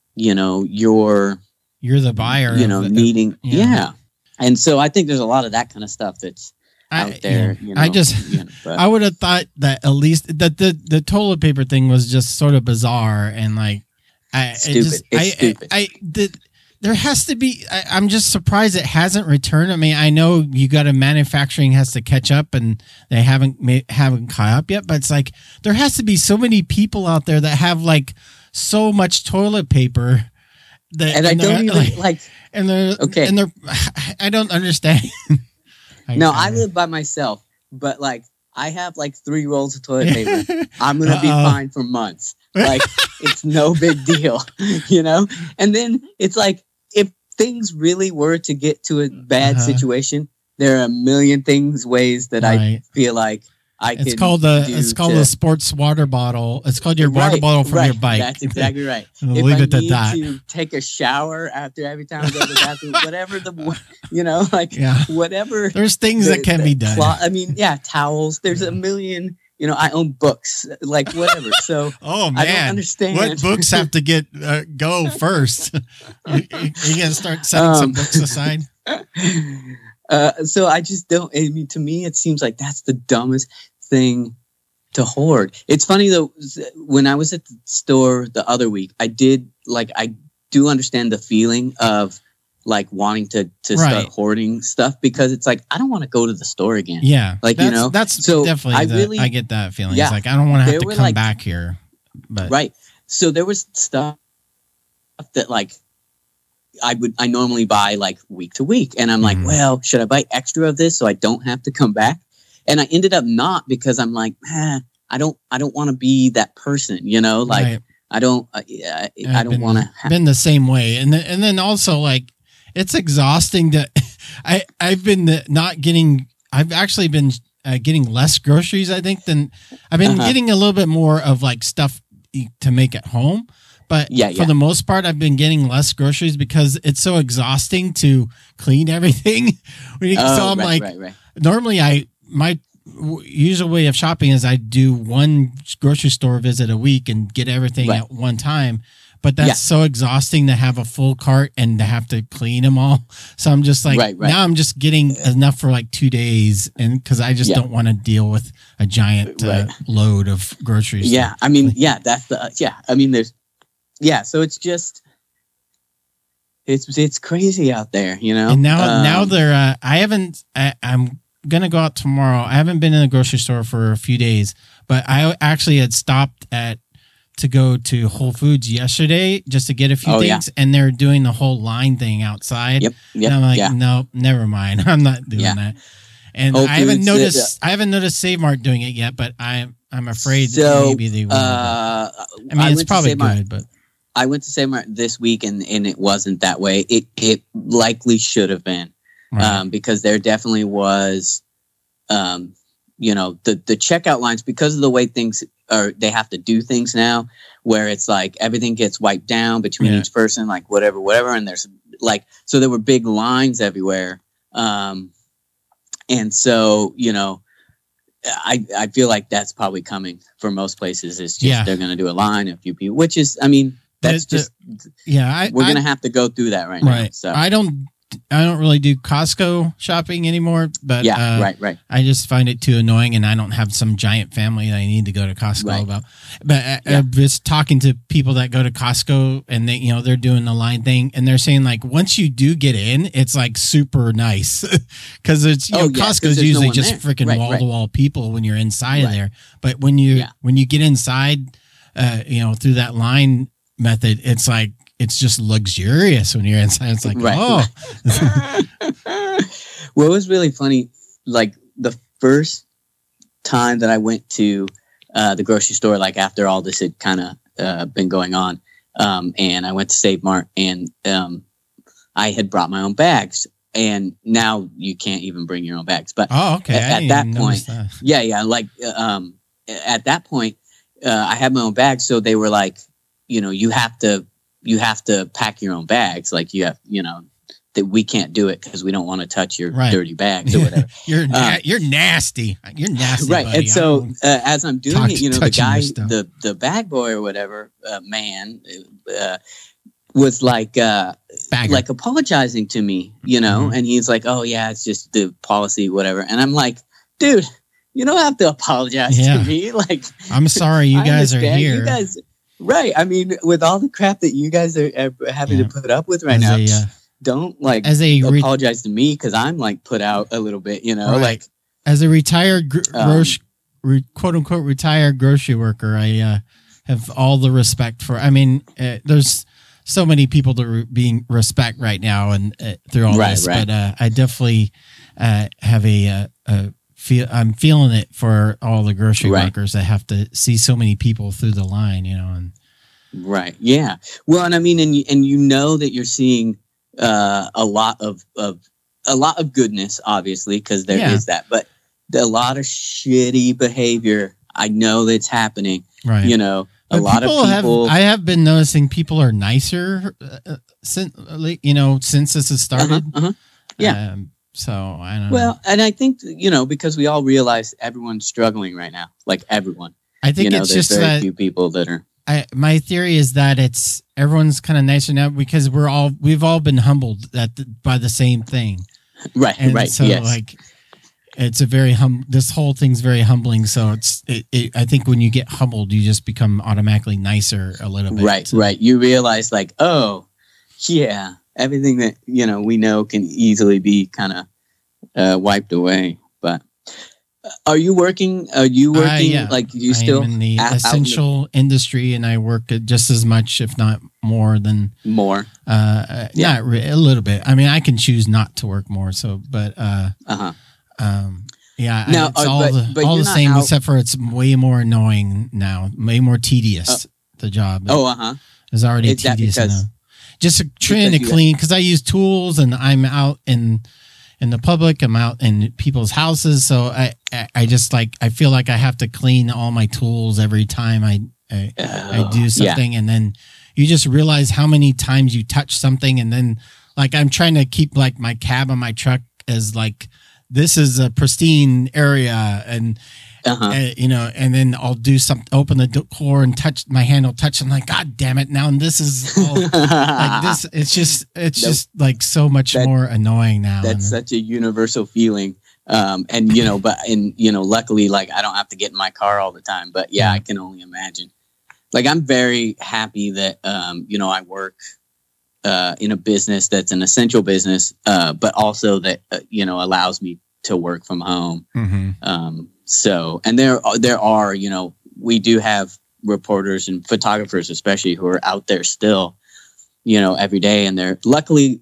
you're the buyer, needing, And so I think there's a lot of that kind of stuff that's out there. I would have thought that at least the toilet paper thing was just sort of bizarre and like, stupid. Stupid. There has to be. I'm just surprised it hasn't returned. I mean, I know you got to manufacturing has to catch up, and they haven't caught up yet. But it's like there has to be so many people out there that have like so much toilet paper. And I don't even like. And they're okay. And they're. I don't understand. I live by myself, but like I have like 3 rolls of toilet paper. I'm gonna be fine for months. Like it's no big deal, And then it's like, if things really were to get to a bad situation, there are a million ways that I feel like It's called a sports water bottle. It's called your water bottle from your bike. That's exactly right. We'll if leave I it at need that. to take a shower after every time I go to the bathroom, whatever whatever. There's things that can be done. Towels. There's a million. I own books, like whatever. So oh man, I don't understand what books have to get go first. you gonna start setting some books aside. So I just don't. I mean, to me, it seems like that's the dumbest thing to hoard. It's funny though. When I was at the store the other week, I do understand the feeling of like wanting to start hoarding stuff, because it's like I don't want to go to the store again. Yeah, that's so definitely. I get that feeling. Yeah, it's like I don't want to have to come back here. But right. So there was stuff that like I normally buy like week to week, and I'm like, well, should I buy extra of this so I don't have to come back? And I ended up not, because I'm like, I don't want to be that person, like right. I don't want to. Been the same way, and then also like it's exhausting to. I've actually been getting less groceries, I think, than I've been getting a little bit more of like stuff to make at home. But for the most part, I've been getting less groceries because it's so exhausting to clean everything. Normally my usual way of shopping is I do one grocery store visit a week and get everything at one time. But that's so exhausting to have a full cart and to have to clean them all. So I'm just like, now I'm just getting enough for like 2 days, and because I just don't want to deal with a giant load of groceries. Yeah, I mean, that's the I mean, there's. Yeah, so it's just it's crazy out there, And now they're I'm gonna go out tomorrow. I haven't been in the grocery store for a few days, but I actually had stopped to go to Whole Foods yesterday just to get a few things, and they're doing the whole line thing outside. Yep. And I'm like, no, never mind. I'm not doing that. And I haven't noticed Save Mart doing it yet, but I'm afraid that maybe they will. I mean, it's probably good, but. I went to Save Mart this week, and it wasn't that way. It likely should have been, because there definitely was, the checkout lines, because of the way things are. They have to do things now, where it's like everything gets wiped down between each person, like whatever, and there's like so there were big lines everywhere, and so I feel like that's probably coming for most places. It's just they're going to do a line, a few people, which is, I mean. That's we're gonna have to go through that right now. So I don't really do Costco shopping anymore, but right. I just find it too annoying, and I don't have some giant family that I need to go to Costco about. But I was talking to people that go to Costco, and they they're doing the line thing, and they're saying like once you do get in, it's like super nice because it's Costco's usually just freaking wall to wall people when you're inside of there, but when you get inside, through that line method, it's like it's just luxurious when you're inside. It's like well, it was really funny, like the first time that I went to the grocery store, like after all this had kind of been going on, and I went to Save Mart, and I had brought my own bags, and now you can't even bring your own bags, but at that point at that point I had my own bags, so they were like, you have to pack your own bags. Like you have, that we can't do it because we don't want to touch your dirty bags or whatever. You're nasty. You're nasty, right? Buddy. And so as I'm doing it, the guy, the bag boy or whatever man, was like apologizing to me, and he's like, "Oh yeah, it's just the policy, whatever." And I'm like, "Dude, you don't have to apologize to me. Like, I'm sorry, you guys are here. You guys." Right. I mean, with all the crap that you guys are having to put up with right now, don't apologize to me because I'm like put out a little bit, like as a retired quote unquote retired grocery worker, I have all the respect for. I mean, there's so many people to being respect right now and through all this, but I definitely have I'm feeling it for all the grocery workers that have to see so many people through the line, and right. Yeah. Well, and I mean, and that you're seeing a lot of goodness, obviously, because there is that, but a lot of shitty behavior. I know that's happening. Right. You know, a But lot of people. I have been noticing people are nicer since since this has started. Yeah. So I don't know. Well, and I think, because we all realize everyone's struggling right now, like everyone. I think it's there's just very that few people that are. my theory is that everyone's kind of nicer now because we've all been humbled by the same thing. Right. And right. so yes. like it's a very this whole thing's very humbling. So I think when you get humbled, you just become automatically nicer a little bit. Right. So, Right. You realize like, oh, yeah, everything that, we know can easily be kind of wiped away. But are you working? yeah. Like you I still am in the out essential industry, and I work just as much, if not more, than more? a little bit. I mean, I can choose not to work more. So, but yeah, Now, it's all but all you're the not same, out- except for it's way more annoying now, way more tedious. The job. Is already Is that tedious because- enough. Just trying to because you- clean because I use tools and I'm out in the public. I'm out in people's houses, so I just I feel like I have to clean all my tools every time I do something, and then you just realize how many times you touch something, and then I'm trying to keep my cab on my truck as this is a pristine area, and and then I'll do something, open the door and touch my hand will touch. I'm like, God damn it. Now this is all this. It's just so much more annoying now. That's such a universal feeling. Luckily, I don't have to get in my car all the time, but I can only imagine. I'm very happy that, I work, in a business that's an essential business, but also that, allows me to work from home. Mm-hmm. So, and there are, we do have reporters and photographers, especially, who are out there still, every day. And they're luckily,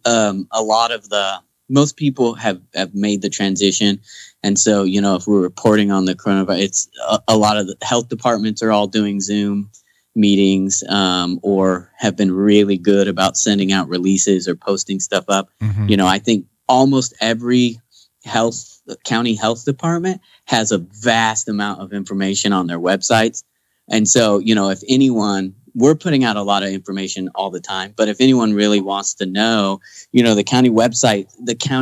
most people have made the transition. And so, if we're reporting on the coronavirus, it's a lot of the health departments are all doing Zoom meetings, or have been really good about sending out releases or posting stuff up. Mm-hmm. I think almost every county health department has a vast amount of information on their websites. And so, if anyone, we're putting out a lot of information all the time, but if anyone really wants to know, the county websites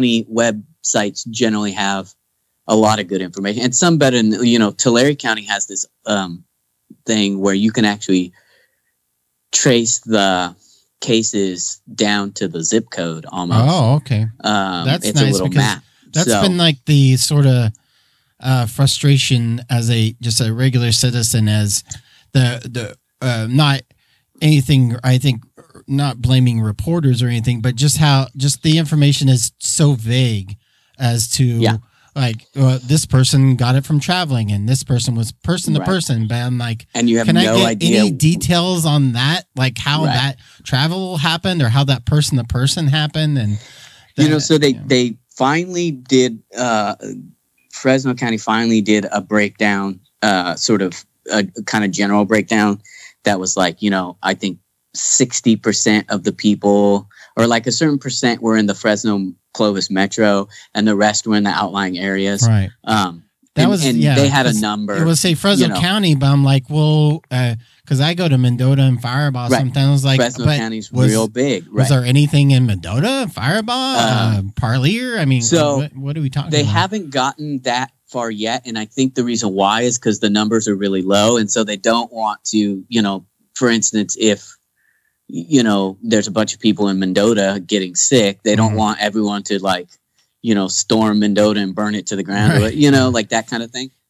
generally have a lot of good information, and some better than, Tulare County has this thing where you can actually trace the cases down to the zip code almost. Oh, okay. That's it's nice, a little because map. That's been the sort of frustration as just a regular citizen, as the not anything, I think, not blaming reporters or anything, but just the information is so vague as to this person got it from traveling, and this person was person to person. But I'm and you have can no I get idea any details on that, how that travel happened, or how that person to person happened, and so they finally did. Fresno County finally did a breakdown, sort of a kind of general breakdown that was I think 60% of the people, or a certain percent, were in the Fresno Clovis metro, and the rest were in the outlying areas. Right. They had a number. It would say Fresno County, but I'm because I go to Mendota and Firebaugh sometimes. Fresno County's real big. Right. Was there anything in Mendota, Firebaugh, Parlier? I mean, so what are we talking about? They haven't gotten that far yet, and I think the reason why is because the numbers are really low, and so they don't want to, for instance, if there's a bunch of people in Mendota getting sick, they don't want everyone to storm Mendota and burn it to the ground, or, that kind of thing.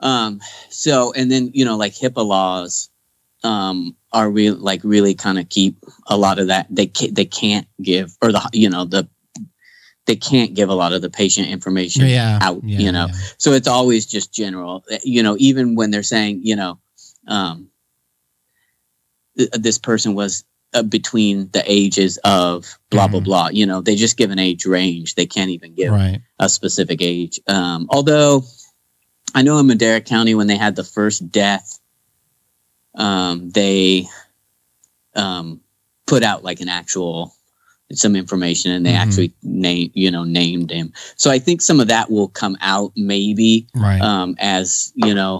So, and then, HIPAA laws, are really kind of keep a lot of that. They can't give, or they can't give a lot of the patient information out, so it's always just general, even when they're saying, this person was between the ages of blah, blah, blah, they just give an age range. They can't even give a specific age. Although I know in Madera County, when they had the first death, they put out an actual some information, and they actually named him. So I think some of that will come out maybe, right. As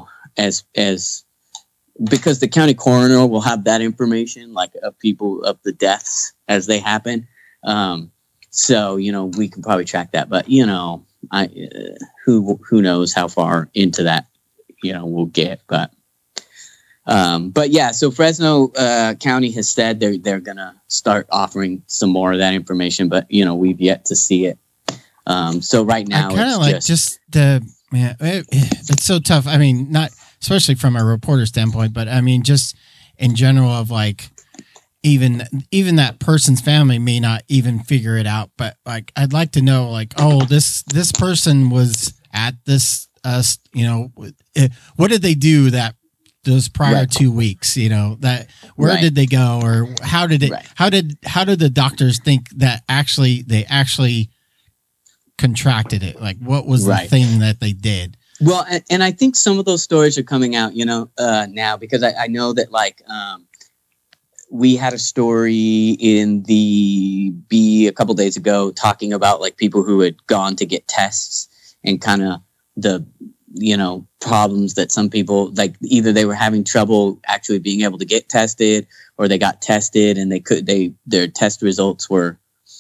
because the county coroner will have that information, like of the deaths as they happen. So we can probably track that, but who knows how far into that we'll get, but yeah. So Fresno County has said they're gonna start offering some more of that information, but we've yet to see it. So right now, I kind of like just the man. It's so tough. I mean, not especially from a reporter standpoint, but I mean, just in general of like. Even that person's family may not even figure it out, but like I'd like to know, like, oh, this person was at this, what did they do those prior 2 weeks? That where did they go, or how did it? How did the doctors think that they actually contracted it? Like, what was the thing that they did? Well, and I think some of those stories are coming out, now because I know that like. We had a story in the B a couple days ago talking about like people who had gone to get tests and kind of the, problems that some people like either they were having trouble actually being able to get tested, or they got tested and their test results were,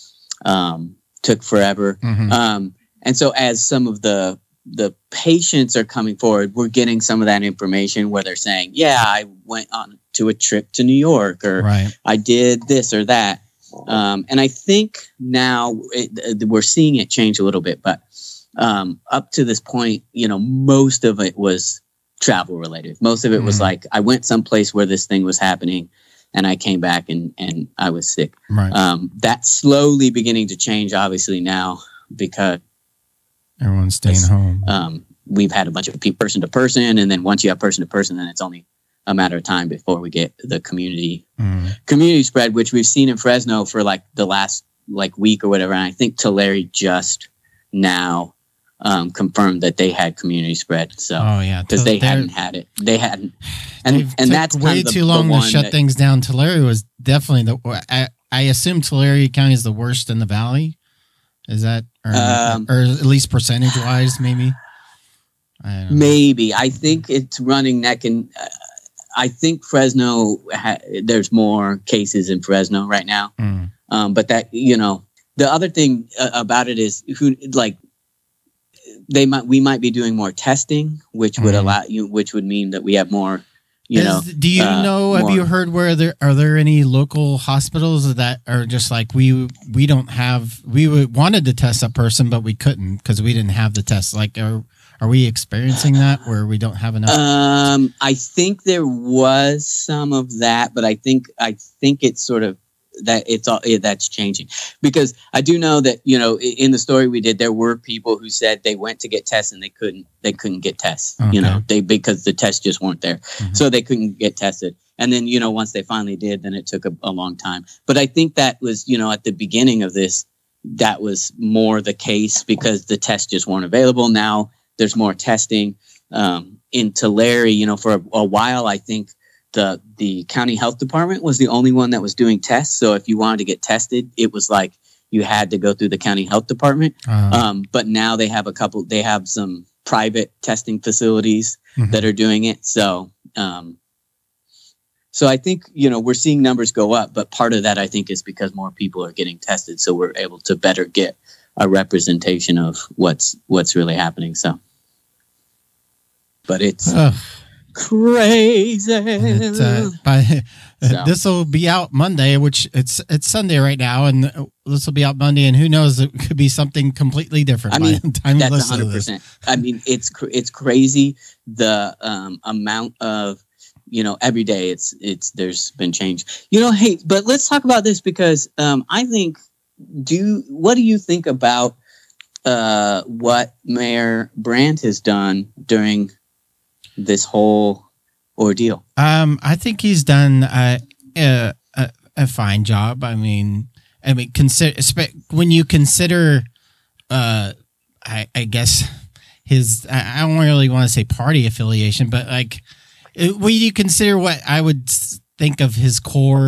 took forever. And so as some of the patients are coming forward, we're getting some of that information where they're saying, yeah, I went on to a trip to New York, or I did this or that. And I think now we're seeing it change a little bit, but up to this point, most of it was travel related. Most of it was like, I went someplace where this thing was happening and I came back and I was sick. That's slowly beginning to change, obviously, now because everyone's staying home. We've had a bunch of person to person, and then once you have person to person, then it's only a matter of time before we get the community spread, which we've seen in Fresno for like the last like week or whatever. And I think Tulare just now confirmed that they had community spread. So because they hadn't had it, and that's way too long to shut things down. Tulare was definitely I assume Tulare County is the worst in the valley. Is that or at least percentage wise, maybe? I don't know. Maybe. I think it's running neck and. I think Fresno, there's more cases in Fresno right now. But that, the other thing about it is we might be doing more testing, which would which would mean that we have more, do you know, have you heard are there any local hospitals that are just like, we wanted to test a person, but we couldn't because we didn't have the test. Like, are we experiencing that where we don't have enough? I think there was some of that, but I think it's sort of that that's changing, because I do know that, in the story we did, there were people who said they went to get tests and they couldn't get tests, because the tests just weren't there. So they couldn't get tested. And then, once they finally did, then it took a long time. But I think that was, at the beginning of this, that was more the case because the tests just weren't available. Now, there's more testing in Tulare. For a while, I think the county health department was the only one that was doing tests. So if you wanted to get tested, it was like you had to go through the county health department. But now they have some private testing facilities that are doing it. So I think, we're seeing numbers go up, but part of that I think is because more people are getting tested. So we're able to better get a representation of what's really happening. So, but it's crazy. This will be out Monday, which it's Sunday right now, and this will be out Monday, and who knows, it could be something completely different. I mean, that's 100%. I mean, it's crazy the amount of every day there's been change. Hey, but let's talk about this because I think. What do you think about what Mayor Brandt has done during this whole ordeal? I think he's done a fine job. I mean, when you consider, I guess his. I don't really want to say party affiliation, but like when you consider what I would think of his core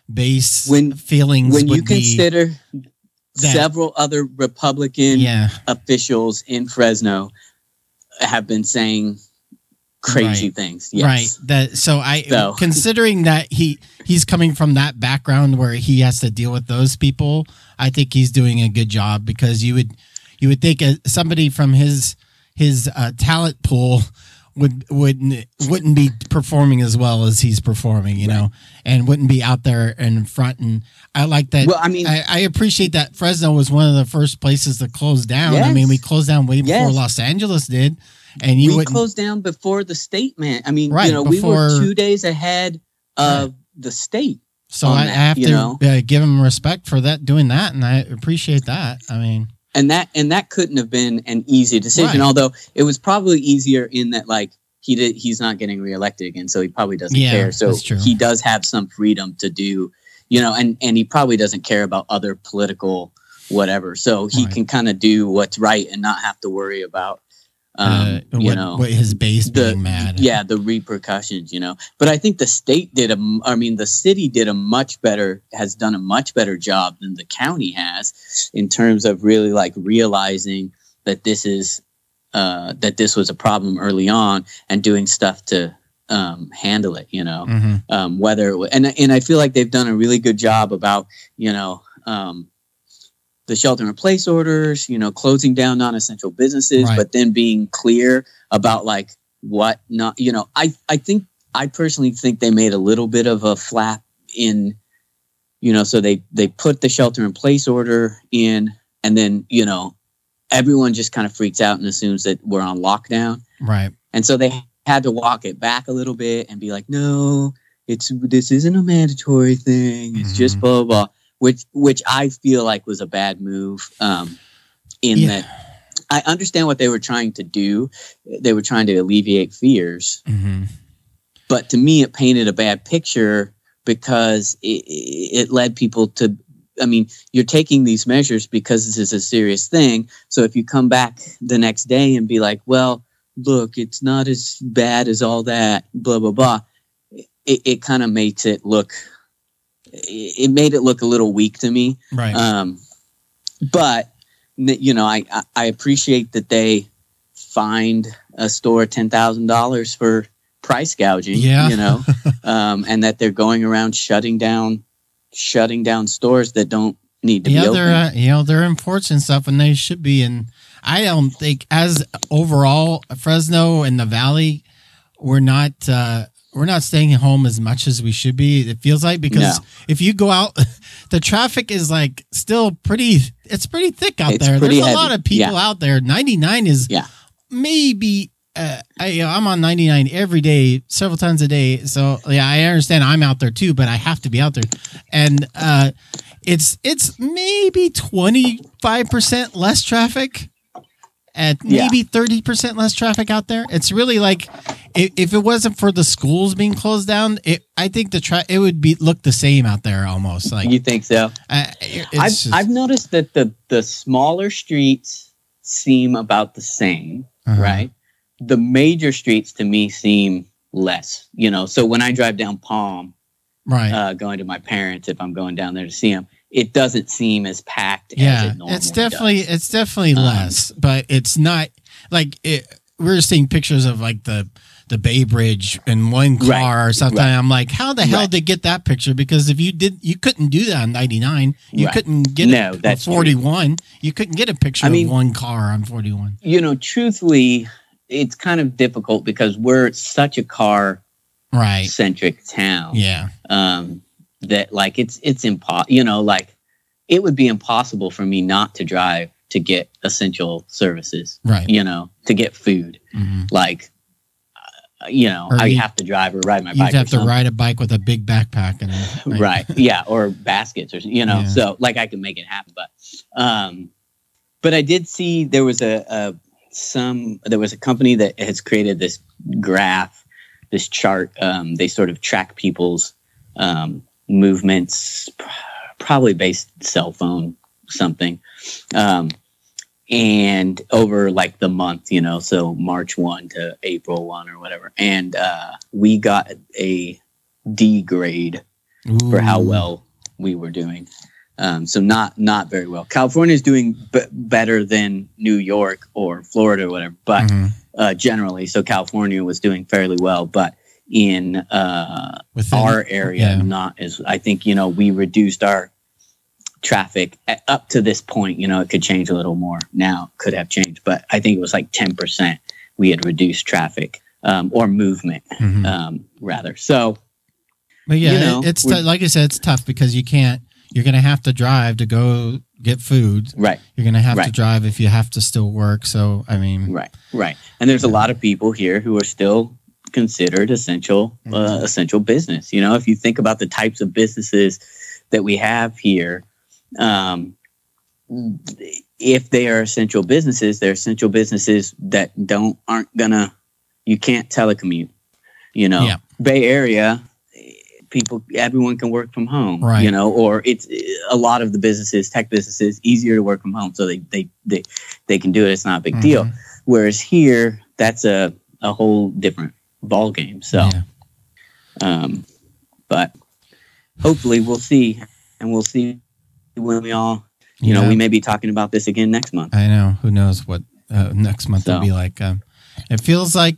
base feelings when would you consider several other Republican officials in Fresno have been saying crazy things. Yes. Right. Considering that he's coming from that background where he has to deal with those people, I think he's doing a good job, because you would think somebody from his talent pool wouldn't be performing as well as he's performing, you know, and wouldn't be out there in front. And I like that. Well, I mean, I appreciate that Fresno was one of the first places to close down. Yes. I mean, we closed down way before Los Angeles did. And we closed down before the state, man. I mean, we were 2 days ahead of the state. So I have to give him respect for doing that, and I appreciate that. I mean, and that couldn't have been an easy decision. Right. Although it was probably easier in that, like, he's not getting reelected again, so he probably doesn't care. So he does have some freedom to do, and he probably doesn't care about other political whatever. So he can kind of do what's right and not have to worry about. What his base being mad. Yeah, the repercussions, But I think the state the city has done a much better job than the county has in terms of really like realizing that this was a problem early on and doing stuff to handle it, and I feel like they've done a really good job about, the shelter-in-place orders, closing down non-essential businesses, but then being clear about like what not. I personally think they made a little bit of a flap in, so they put the shelter-in-place order in, and then everyone just kind of freaks out and assumes that we're on lockdown, right? And so they had to walk it back a little bit and be like, no, this isn't a mandatory thing. It's just blah blah blah. Which I feel like was a bad move, that I understand what they were trying to do. They were trying to alleviate fears. Mm-hmm. But to me, it painted a bad picture because it led people to, you're taking these measures because this is a serious thing. So if you come back the next day and be like, well, look, it's not as bad as all that, blah, blah, blah, it kind of makes it look... It made it look a little weak to me. Right. But, I appreciate that they fined a store $10,000 for price gouging, and that they're going around shutting down stores that don't need to be open. They're enforcing stuff and they should be. And I don't think as overall Fresno and the Valley, we're not staying at home as much as we should be. It feels like, because if you go out, the traffic is like still pretty thick out there. There's a lot of people out there. 99 is maybe, I'm on 99 every day, several times a day. So I understand I'm out there too, but I have to be out there. And, it's maybe 25% less traffic at maybe 30% less traffic out there. It's really like, if it wasn't for the schools being closed down, I think it would look the same out there almost. Like, you think so? I've noticed that the smaller streets seem about the same, right? The major streets to me seem less. So when I drive down Palm, going to my parents, if I'm going down there to see them, it doesn't seem as packed as it normally does. It's definitely less, but it's not like it. We're seeing pictures of like the Bay Bridge in one car or something. Right. I'm like, how the hell did they get that picture? Because if you couldn't do that on 99. You couldn't get it on 41. True. You couldn't get a picture of one car on 41. Truthfully, it's kind of difficult because we're such a car centric town. Yeah. That like it's impossible. Like it would be impossible for me not to drive to get essential services. Right. To get food. Mm-hmm. Like. I have to drive or ride my bike. You'd have to ride a bike with a big backpack and right, or baskets or so like I can make it happen. But I did see there was a company that has created this graph, this chart. They sort of track people's movements, probably based cell phone something. And over like the month, so March 1 to April 1 or whatever. And we got a D grade for how Ooh. well we were doing. So not very well. California is doing better than New York or Florida or whatever, but generally, so California was doing fairly well, but in Within- our area, yeah. not as. I think we reduced our traffic up to this point. It could change a little more now. Could have changed, but I think it was like 10%. We had reduced traffic or movement, rather. So, But yeah, we're- like I said, it's tough because you're going to have to drive to go get food. right. You're going to have to Right. drive if you have to still work. So, I mean, Right. And there's a lot of people here who are still considered essential business. If you think about the types of businesses that we have here, if they are essential businesses, they're essential businesses that you can't telecommute. Yeah. Bay Area, everyone can work from home, Right. or it's a lot of the businesses, tech businesses, easier to work from home. So they can do it. It's not a big deal. Whereas here, that's a whole different ball game. So, but hopefully we'll see, and we'll see when we all, we may be talking about this again next month. I know. Who knows what next month will be like. It feels like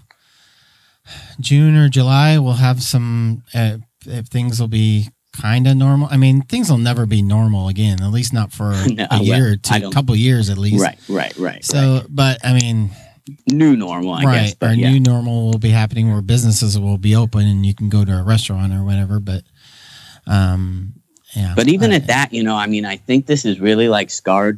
June or July we'll have some, if things will be kind of normal. I mean, things will never be normal again, at least not for a year or two, a couple years at least. Right. So, but I mean, new normal, I guess. But our new normal will be happening where businesses will be open and you can go to a restaurant or whatever. But, yeah. But even at that, I think this is really like scarred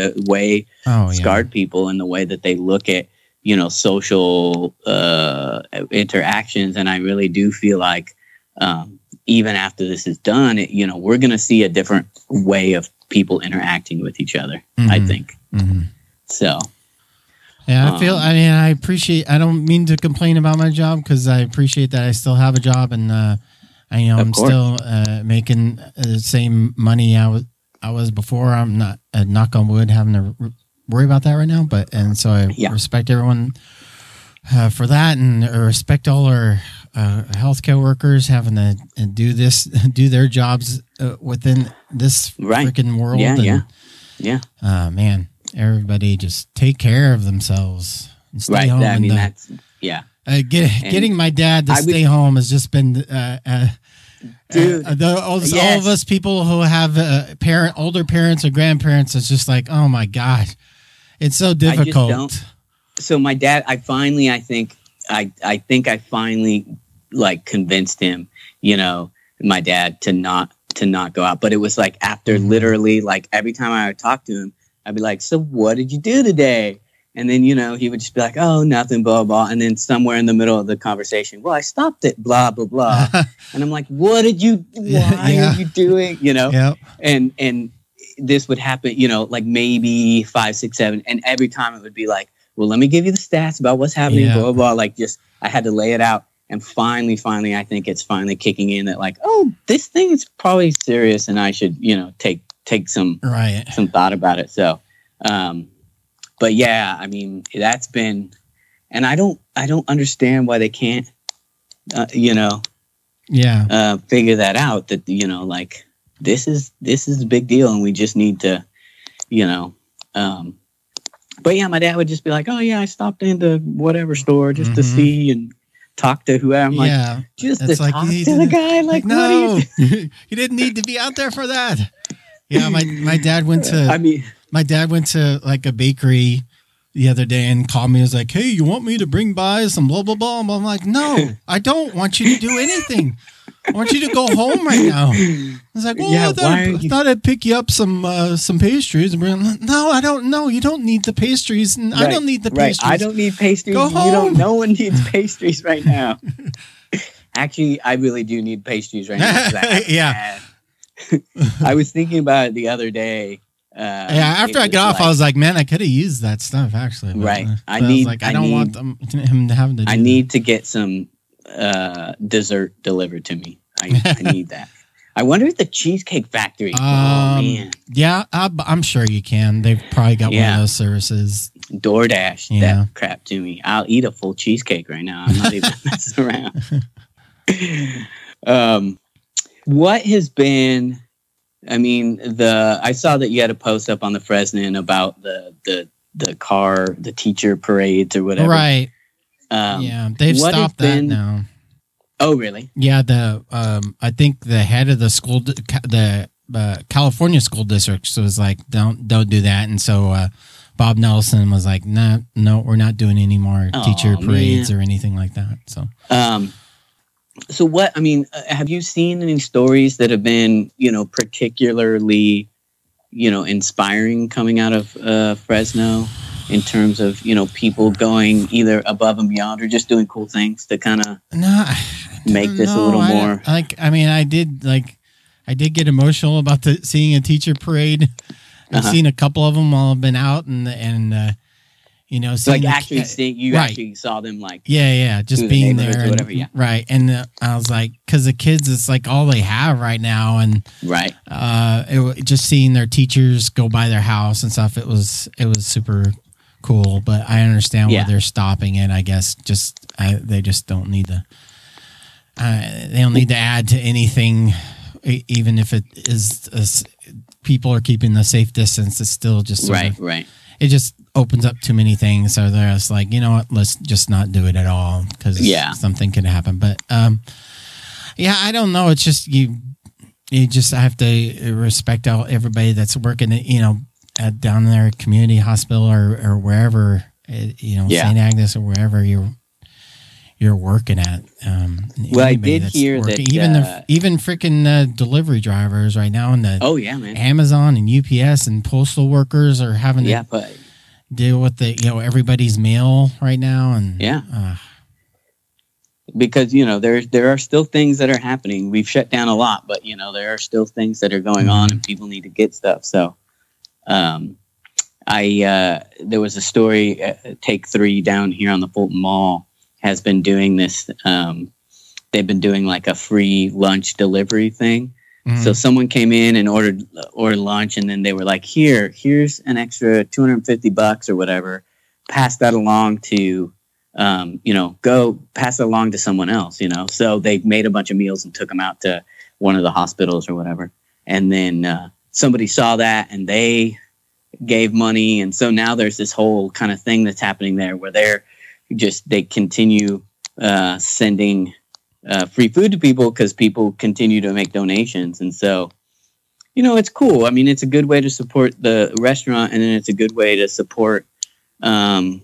people in the way that they look at, social interactions. And I really do feel like even after this is done, we're going to see a different way of people interacting with each other, I think. So. Yeah, I appreciate, I don't mean to complain about my job because I appreciate that I still have a job and, I'm still making the same money I was before. I'm not, knock on wood, having to worry about that right now. And so I respect everyone for that, and respect all our healthcare workers having to do their jobs within this freaking world. Yeah. Man, everybody just take care of themselves and stay home. Getting my dad to stay home has just been all of us people who have older parents or grandparents. It's just like, oh my god, it's so difficult. So my dad, I think I finally like convinced him, my dad to not go out. But it was like after literally like every time I would talk to him, I'd be like, so what did you do today? And then, he would just be like, oh, nothing, blah, blah. And then somewhere in the middle of the conversation, well, I stopped it, blah, blah, blah. And I'm like, why are you doing, Yep. And this would happen, like maybe 5, 6, 7. And every time it would be like, well, let me give you the stats about what's happening, blah, blah, blah. Like I had to lay it out. And finally, I think it's finally kicking in that like, oh, this thing is probably serious and I should, take some thought about it. So, but yeah, I mean, that's been, and I don't understand why they can't, figure that out, that, like this is a big deal and we just need to, but yeah, my dad would just be like, oh yeah, I stopped into whatever store just to see and talk to whoever. I'm like, just to talk to the guy, like no, you didn't need to be out there for that. Yeah, my dad went to. My dad went to like a bakery the other day and called me. He was like, hey, you want me to bring by some blah, blah, blah? And I'm like, no, I don't want you to do anything. I want you to go home right now. I was like, well, I thought I'd pick you up some pastries. No, I don't know. You don't need the pastries. And I don't need the pastries. I don't need pastries. Go home. No one needs pastries right now. Actually, I really do need pastries right now. Yeah. I was thinking about it the other day. After I got off, I was like, man, I could have used that stuff actually. But, I don't want him having to do I need to get some dessert delivered to me. I need that. I wonder if the Cheesecake Factory. Oh man. Yeah, I'm sure you can. They've probably got one of those services. DoorDash that crap to me. I'll eat a full cheesecake right now. I'm not even messing around. what has been, I mean, I saw that you had a post up on the Fresnon about the teacher parades or whatever. Right. Yeah, they've stopped that now. Oh, really? Yeah, I think the head of the school, the California school districts was like, don't do that, and so Bob Nelson was like, no, we're not doing any more teacher parades or anything like that. So, so what? I mean, have you seen any stories that have been, particularly, inspiring coming out of Fresno? In terms of, people going either above and beyond or just doing cool things to kind of make this a little more. I did get emotional about seeing a teacher parade. I've seen a couple of them while I've been out and actually saw them just being there or whatever, yeah. Right. And I was like, because the kids, it's like all they have right now, and right. Just seeing their teachers go by their house and stuff, it was super cool, but I understand why they're stopping it. I guess they just don't need to. They don't need to add to anything, even if it is people are keeping the safe distance. It's still just right. It just opens up too many things. So they're just like, you know what? Let's just not do it at all because something could happen. But I don't know. It's just you just have to respect everybody that's working. Down there at community hospital or wherever, St. Agnes or wherever you're working at. Well, I did hear that even freaking delivery drivers right now in the man. Amazon and UPS and postal workers are having to deal with everybody's mail right now, and because there are still things that are happening. We've shut down a lot, but there are still things that are going on, and people need to get stuff. So. There was a story, Take 3 down here on the Fulton Mall has been doing this. They've been doing like a free lunch delivery thing. Mm-hmm. So someone came in and ordered lunch, and then they were like, here's an extra $250 or whatever. Pass that along to, go pass it along to someone else, So they made a bunch of meals and took them out to one of the hospitals or whatever. And then, somebody saw that and they gave money. And so now there's this whole kind of thing that's happening there where they continue sending free food to people because people continue to make donations. And so, it's cool. I mean, it's a good way to support the restaurant, and then it's a good way to support, the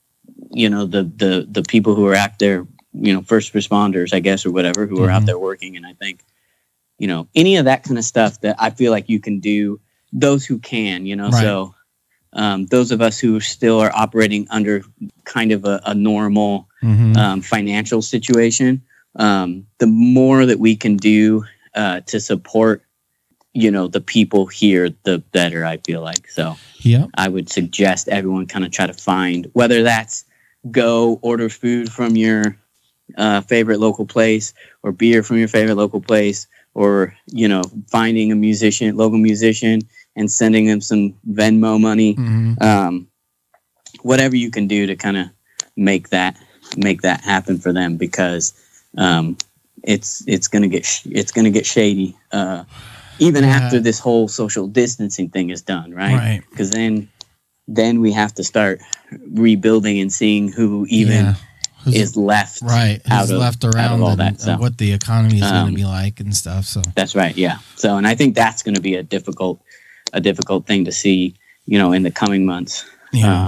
people who are out there, first responders, I guess, or whatever, who are out there working. And I think, any of that kind of stuff that I feel like you can do, those who can, right. So those of us who still are operating under kind of a normal financial situation, the more that we can do to support, the people here, the better, I feel like. So I would suggest everyone kind of try to find, whether that's go order food from your favorite local place or beer from your favorite local place, or, finding a local musician and sending them some Venmo money, whatever you can do to kind of make that happen for them, because it's going to get shady even after this whole social distancing thing is done, right? Because then we have to start rebuilding and seeing who even is left left around all that, so what the economy is going to be like and stuff. So that's right. Yeah. So, and I think that's going to be a difficult thing to see, in the coming months. Yeah.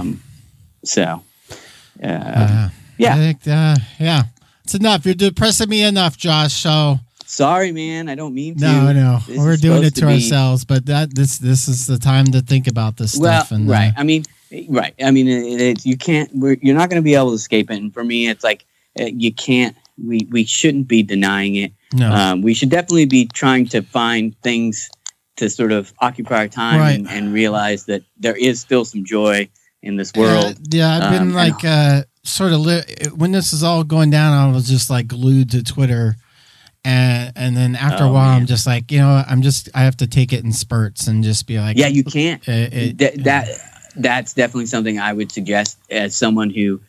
Yeah. I think, it's enough. You're depressing me enough, Josh. So sorry, man. I don't mean to. No. We're doing it to ourselves, but this is the time to think about this stuff. And right. I mean, you can't. You're not going to be able to escape it. And for me, it's like you can't. We shouldn't be denying it. No. We should definitely be trying to find things to sort of occupy our time and realize that there is still some joy in this world. I've been when this is all going down, I was just like glued to Twitter. And then after a while, man. I'm just like, I have to take it in spurts and just be like, yeah, you can't. That's definitely something I would suggest as someone who,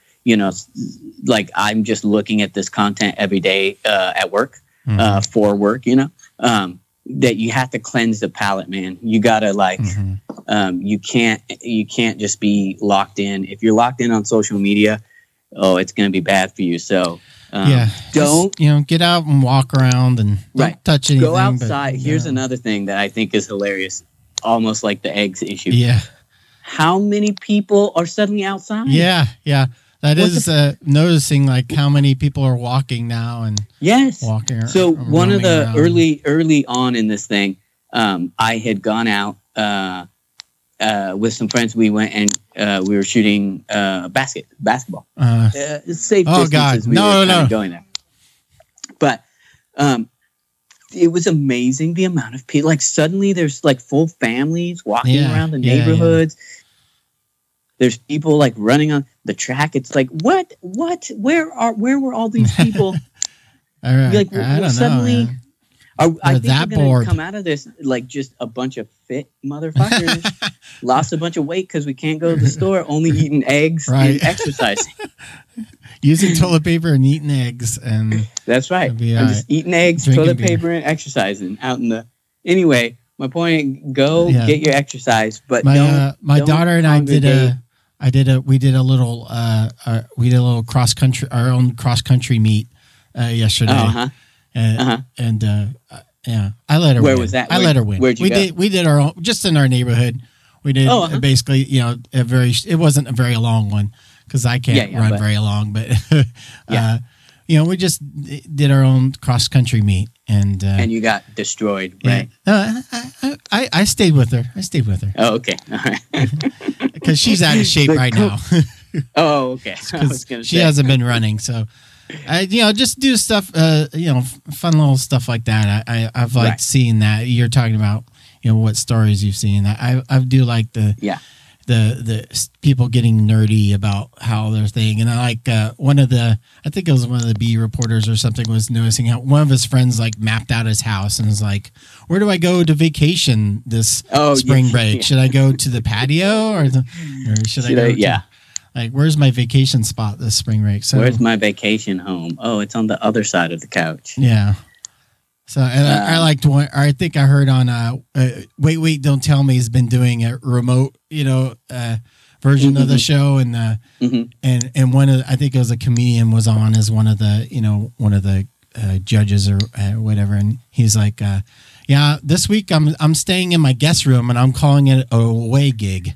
like I'm just looking at this content every day at work, for work, that you have to cleanse the palate, man. You gotta like, you can't just be locked in. If you're locked in on social media, it's gonna be bad for you. So don't just, get out and walk around and don't touch anything. Go outside. Here's another thing that I think is hilarious, almost like the eggs issue. Yeah. How many people are suddenly outside? Yeah. That is noticing like how many people are walking now and walking. So one of the early on in this thing, I had gone out with some friends. We went and we were shooting basketball. Safe distances. No. Going there, but it was amazing the amount of people. Like suddenly, there's like full families walking around the neighborhoods. Yeah. There's people like running on the track. It's like what? Where were all these people? Like I don't suddenly, know. I think that we're gonna come out of this like just a bunch of fit motherfuckers lost a bunch of weight because we can't go to the store, only eating eggs and exercising. Using toilet paper and eating eggs, and that's right. I'm just eating eggs, toilet paper, and exciting out in the. Anyway, my point: get your exercise, but my daughter and I we did a little cross country, our own cross country meet yesterday. And I let her. Where was that? I let her win. Where'd you go? We did our own, just in our neighborhood. We did basically, it wasn't a very long one because I can't run very long, but we just did our own cross country meet, and you got destroyed, right? I stayed with her. Oh, okay, all right. Because she's out of shape right now. Oh, okay. She hasn't been running, so just do stuff. Fun little stuff like that. I've liked seeing that. You're talking about what stories you've seen. I do like the people getting nerdy about how their thing. And I like I think it was one of the B reporters or something was noticing how one of his friends like mapped out his house and was like, where do I go to vacation this spring break? Yeah. Should I go to the patio or should I go to, like, where's my vacation spot this spring break? So where's my vacation home? Oh, it's on the other side of the couch. Yeah. So I liked one. I think I heard on Wait, Don't Tell Me has been doing a remote, version of the show, and and one of I think it was a comedian was on as one of the judges or whatever, and he's like, this week I'm staying in my guest room and I'm calling it a away gig.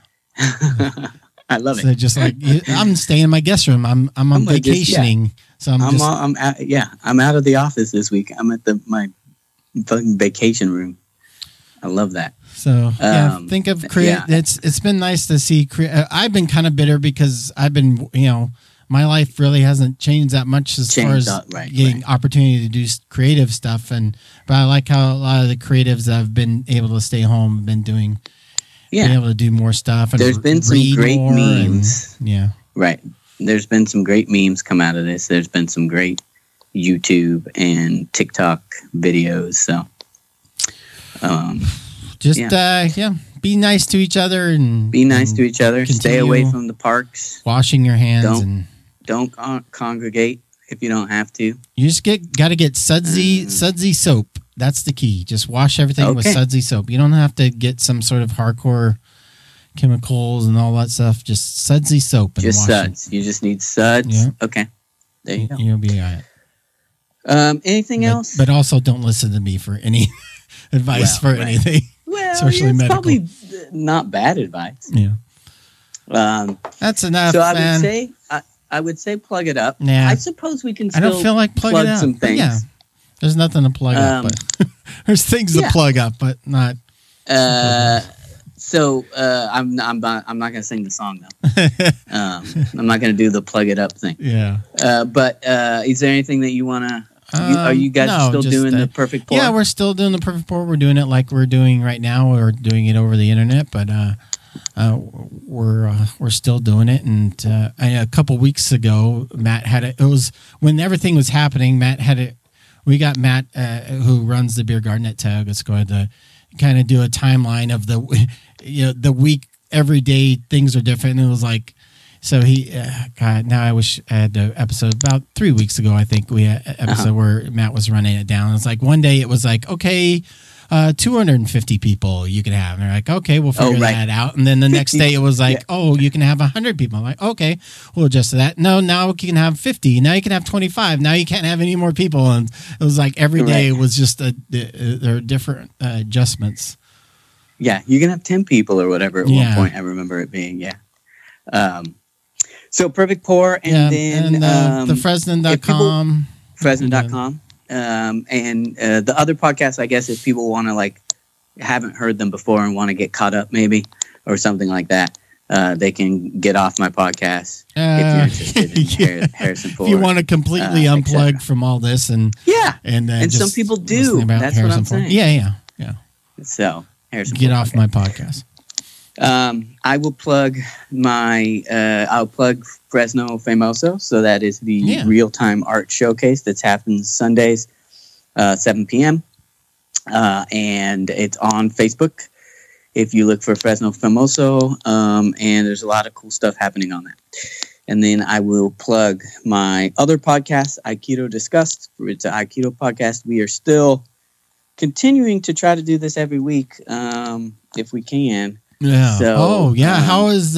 I love it. So just like I'm staying in my guest room. I'm on vacationing. So I'm out of the office this week. I'm at my fucking vacation room. I love that. So think of It's been nice to see. I've been kind of bitter because I've been my life really hasn't changed that much as far as getting opportunity to do creative stuff. But I like how a lot of the creatives that have been able to stay home have been doing. Yeah, being able to do more stuff. And there's been some great memes. Right. There's been some great memes come out of this. There's been some great YouTube and TikTok videos. So, be nice to each other and Stay away from the parks. Washing your hands don't congregate if you don't have to. You just got to get sudsy soap. That's the key. Just wash everything with sudsy soap. You don't have to get some sort of hardcore chemicals and all that stuff. Just sudsy soap. And just suds. You just need suds. Yeah. Okay. There you go. You'll be all right. Anything else? But also don't listen to me for any advice anything. Well, it's medical. Probably not bad advice. Yeah. That's enough. So I would say plug it up. Yeah. I suppose we can still I don't feel like plug some things. Yeah. There's nothing to plug up, but there's things to plug up, but not. So I'm not going to sing the song though. I'm not going to do the plug it up thing. Yeah. But is there anything that you want to? Are you guys still doing the perfect pour? Yeah, we're still doing the perfect pour. We're doing it like we're doing right now. We're doing it over the internet, but we're still doing it. And a couple weeks ago, Matt had it. It was when everything was happening. Matt had it. We got Matt, who runs the beer garden at Tug. It's going to kind of do a timeline of the week. Every day things are different. And it was like So he, God, now I wish I had the episode about 3 weeks ago. I think we had an episode where Matt was running it down. It's like one day it was like, okay, 250 people you can have. And they're like, okay, we'll figure that out. And then the next day it was like, oh, you can have 100 people. I'm like, okay, we'll adjust to that. No, now you can have 50. Now you can have 25. Now you can't have any more people. And it was like every day was just there are different adjustments. Yeah, you can have 10 people or whatever at one point. I remember it being, So Perfect Pour, and then the Fresno.com. Fresno.com. And the other podcasts, I guess, if people want to, like, haven't heard them before and want to get caught up maybe or something like that, they can get off my podcast if you're interested in Harrison Ford. If you want to completely unplug from all this. And some people do. That's what I'm saying. Yeah. So Harrison Get Ford off podcast. my podcast. I will plug I'll plug Fresno Famoso. So that is the real-time art showcase that's happening Sundays, 7 p.m. And it's on Facebook if you look for Fresno Famoso. And there's a lot of cool stuff happening on that. And then I will plug my other podcast, Aikido Discussed. It's an Aikido podcast. We are still continuing to try to do this every week, if we can. Yeah. So, how is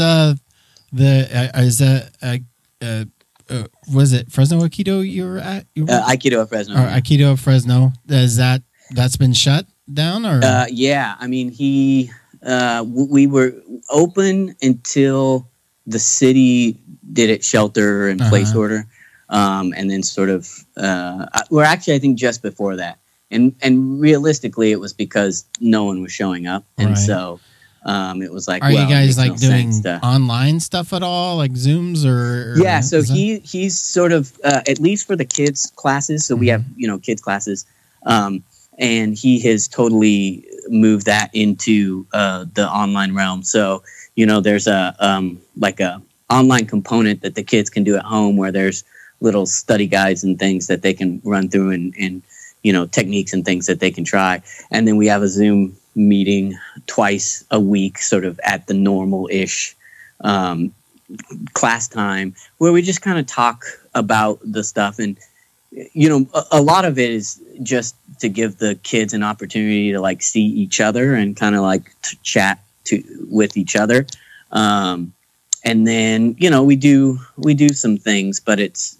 was it Fresno Aikido you were at? Aikido at Fresno. Or Aikido Fresno. That's been shut down, or? Yeah. I mean, we were open until the city did its shelter and place order, and then sort of we're actually, I think, just before that. And realistically, it was because no one was showing up, and so it was like, are you guys like doing online stuff at all, like Zooms or? Yeah, so he's sort of at least for the kids classes. So we have kids classes, and he has totally moved that into the online realm. So there's a like a online component that the kids can do at home, where there's little study guides and things that they can run through and techniques and things that they can try. And then we have a Zoom meeting twice a week, sort of at the normal-ish class time, where we just kind of talk about the stuff. And, a lot of it is just to give the kids an opportunity to, like, see each other and kind of, like, to chat with each other. And then, we do some things, but it's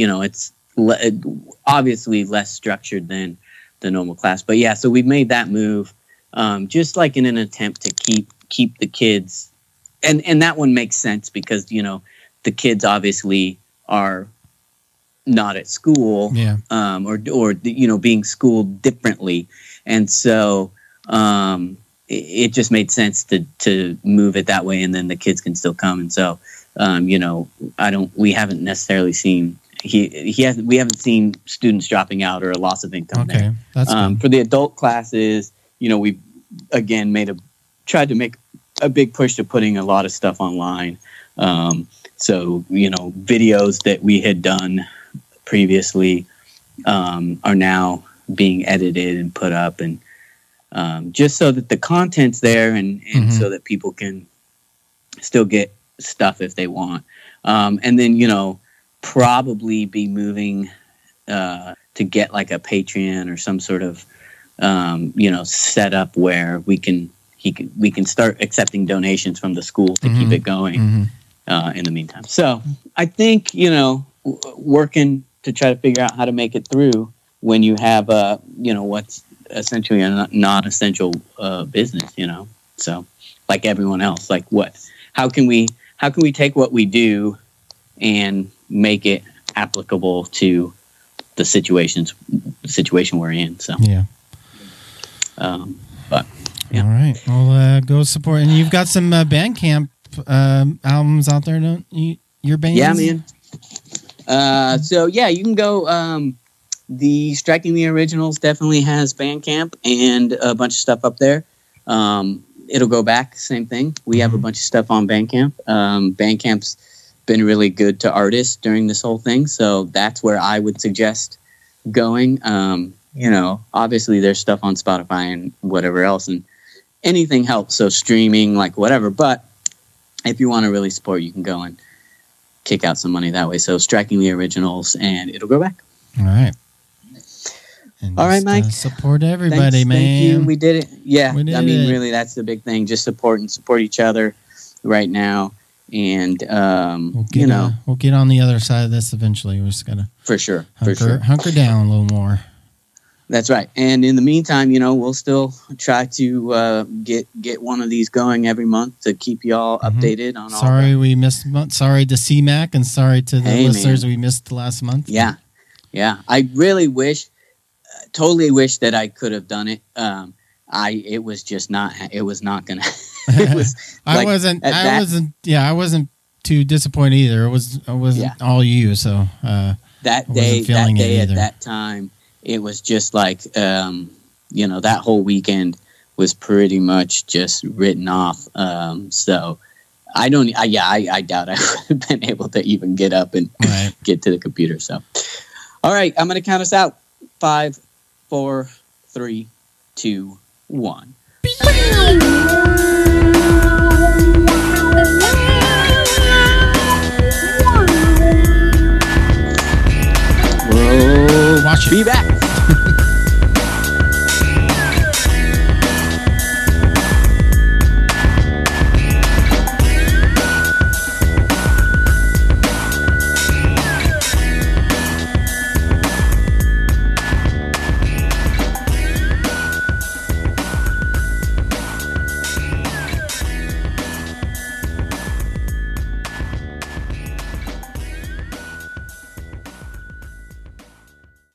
obviously less structured than the normal class. But yeah, so we've made that move, just like in an attempt to keep the kids, and that one makes sense because the kids obviously are not at school, or being schooled differently, and so it just made sense to move it that way, and then the kids can still come. And so we haven't necessarily seen. We haven't seen students dropping out or a loss of income there. That's good. For the adult classes, we've again tried to make a big push to putting a lot of stuff online. So videos that we had done previously are now being edited and put up, and just so that the content's there and so that people can still get stuff if they want. And then probably be moving to get like a Patreon or some sort of set up where we can start accepting donations from the school to keep it going in the meantime. So I think working to try to figure out how to make it through when you have what's essentially a non-essential business, so like everyone else, like how can we take what we do and make it applicable to the situation we're in. So but yeah. All right, well, go support. And you've got some Bandcamp albums out there, don't you? Your band? Yeah, man. So yeah, you can go. The Strikingly Originals definitely has Bandcamp and a bunch of stuff up there. It'll Go Back, same thing. We have a bunch of stuff on Bandcamp. Bandcamp's been really good to artists during this whole thing, so that's where I would suggest going. Obviously there's stuff on Spotify and whatever else, and anything helps, so streaming, like whatever. But if you want to really support, you can go and kick out some money that way. So striking the originals, and it'll go back. All right. And All right, Mike. Support everybody, Thanks, man. Thank you. We did it. Yeah. We did I mean, it. really, that's the big thing. Just support each other right now. And, we'll get on the other side of this eventually. We just got to for sure. hunker down a little more. That's right. And in the meantime, we'll still try to get one of these going every month to keep y'all updated on all. Sorry we missed. Sorry to CMAC and sorry to the listeners man. we missed the last month. Yeah. I really totally wish that I could have done it. It was just not. It was not gonna. It was. I wasn't too disappointed either. It wasn't all you. So that day at that time, it was just like that whole weekend was pretty much just written off. So I don't. I doubt I would have been able to even get up and get to the computer. So, all right, I'm going to count us out. 5, 4, 3, 2, 1. Watch it. Be back.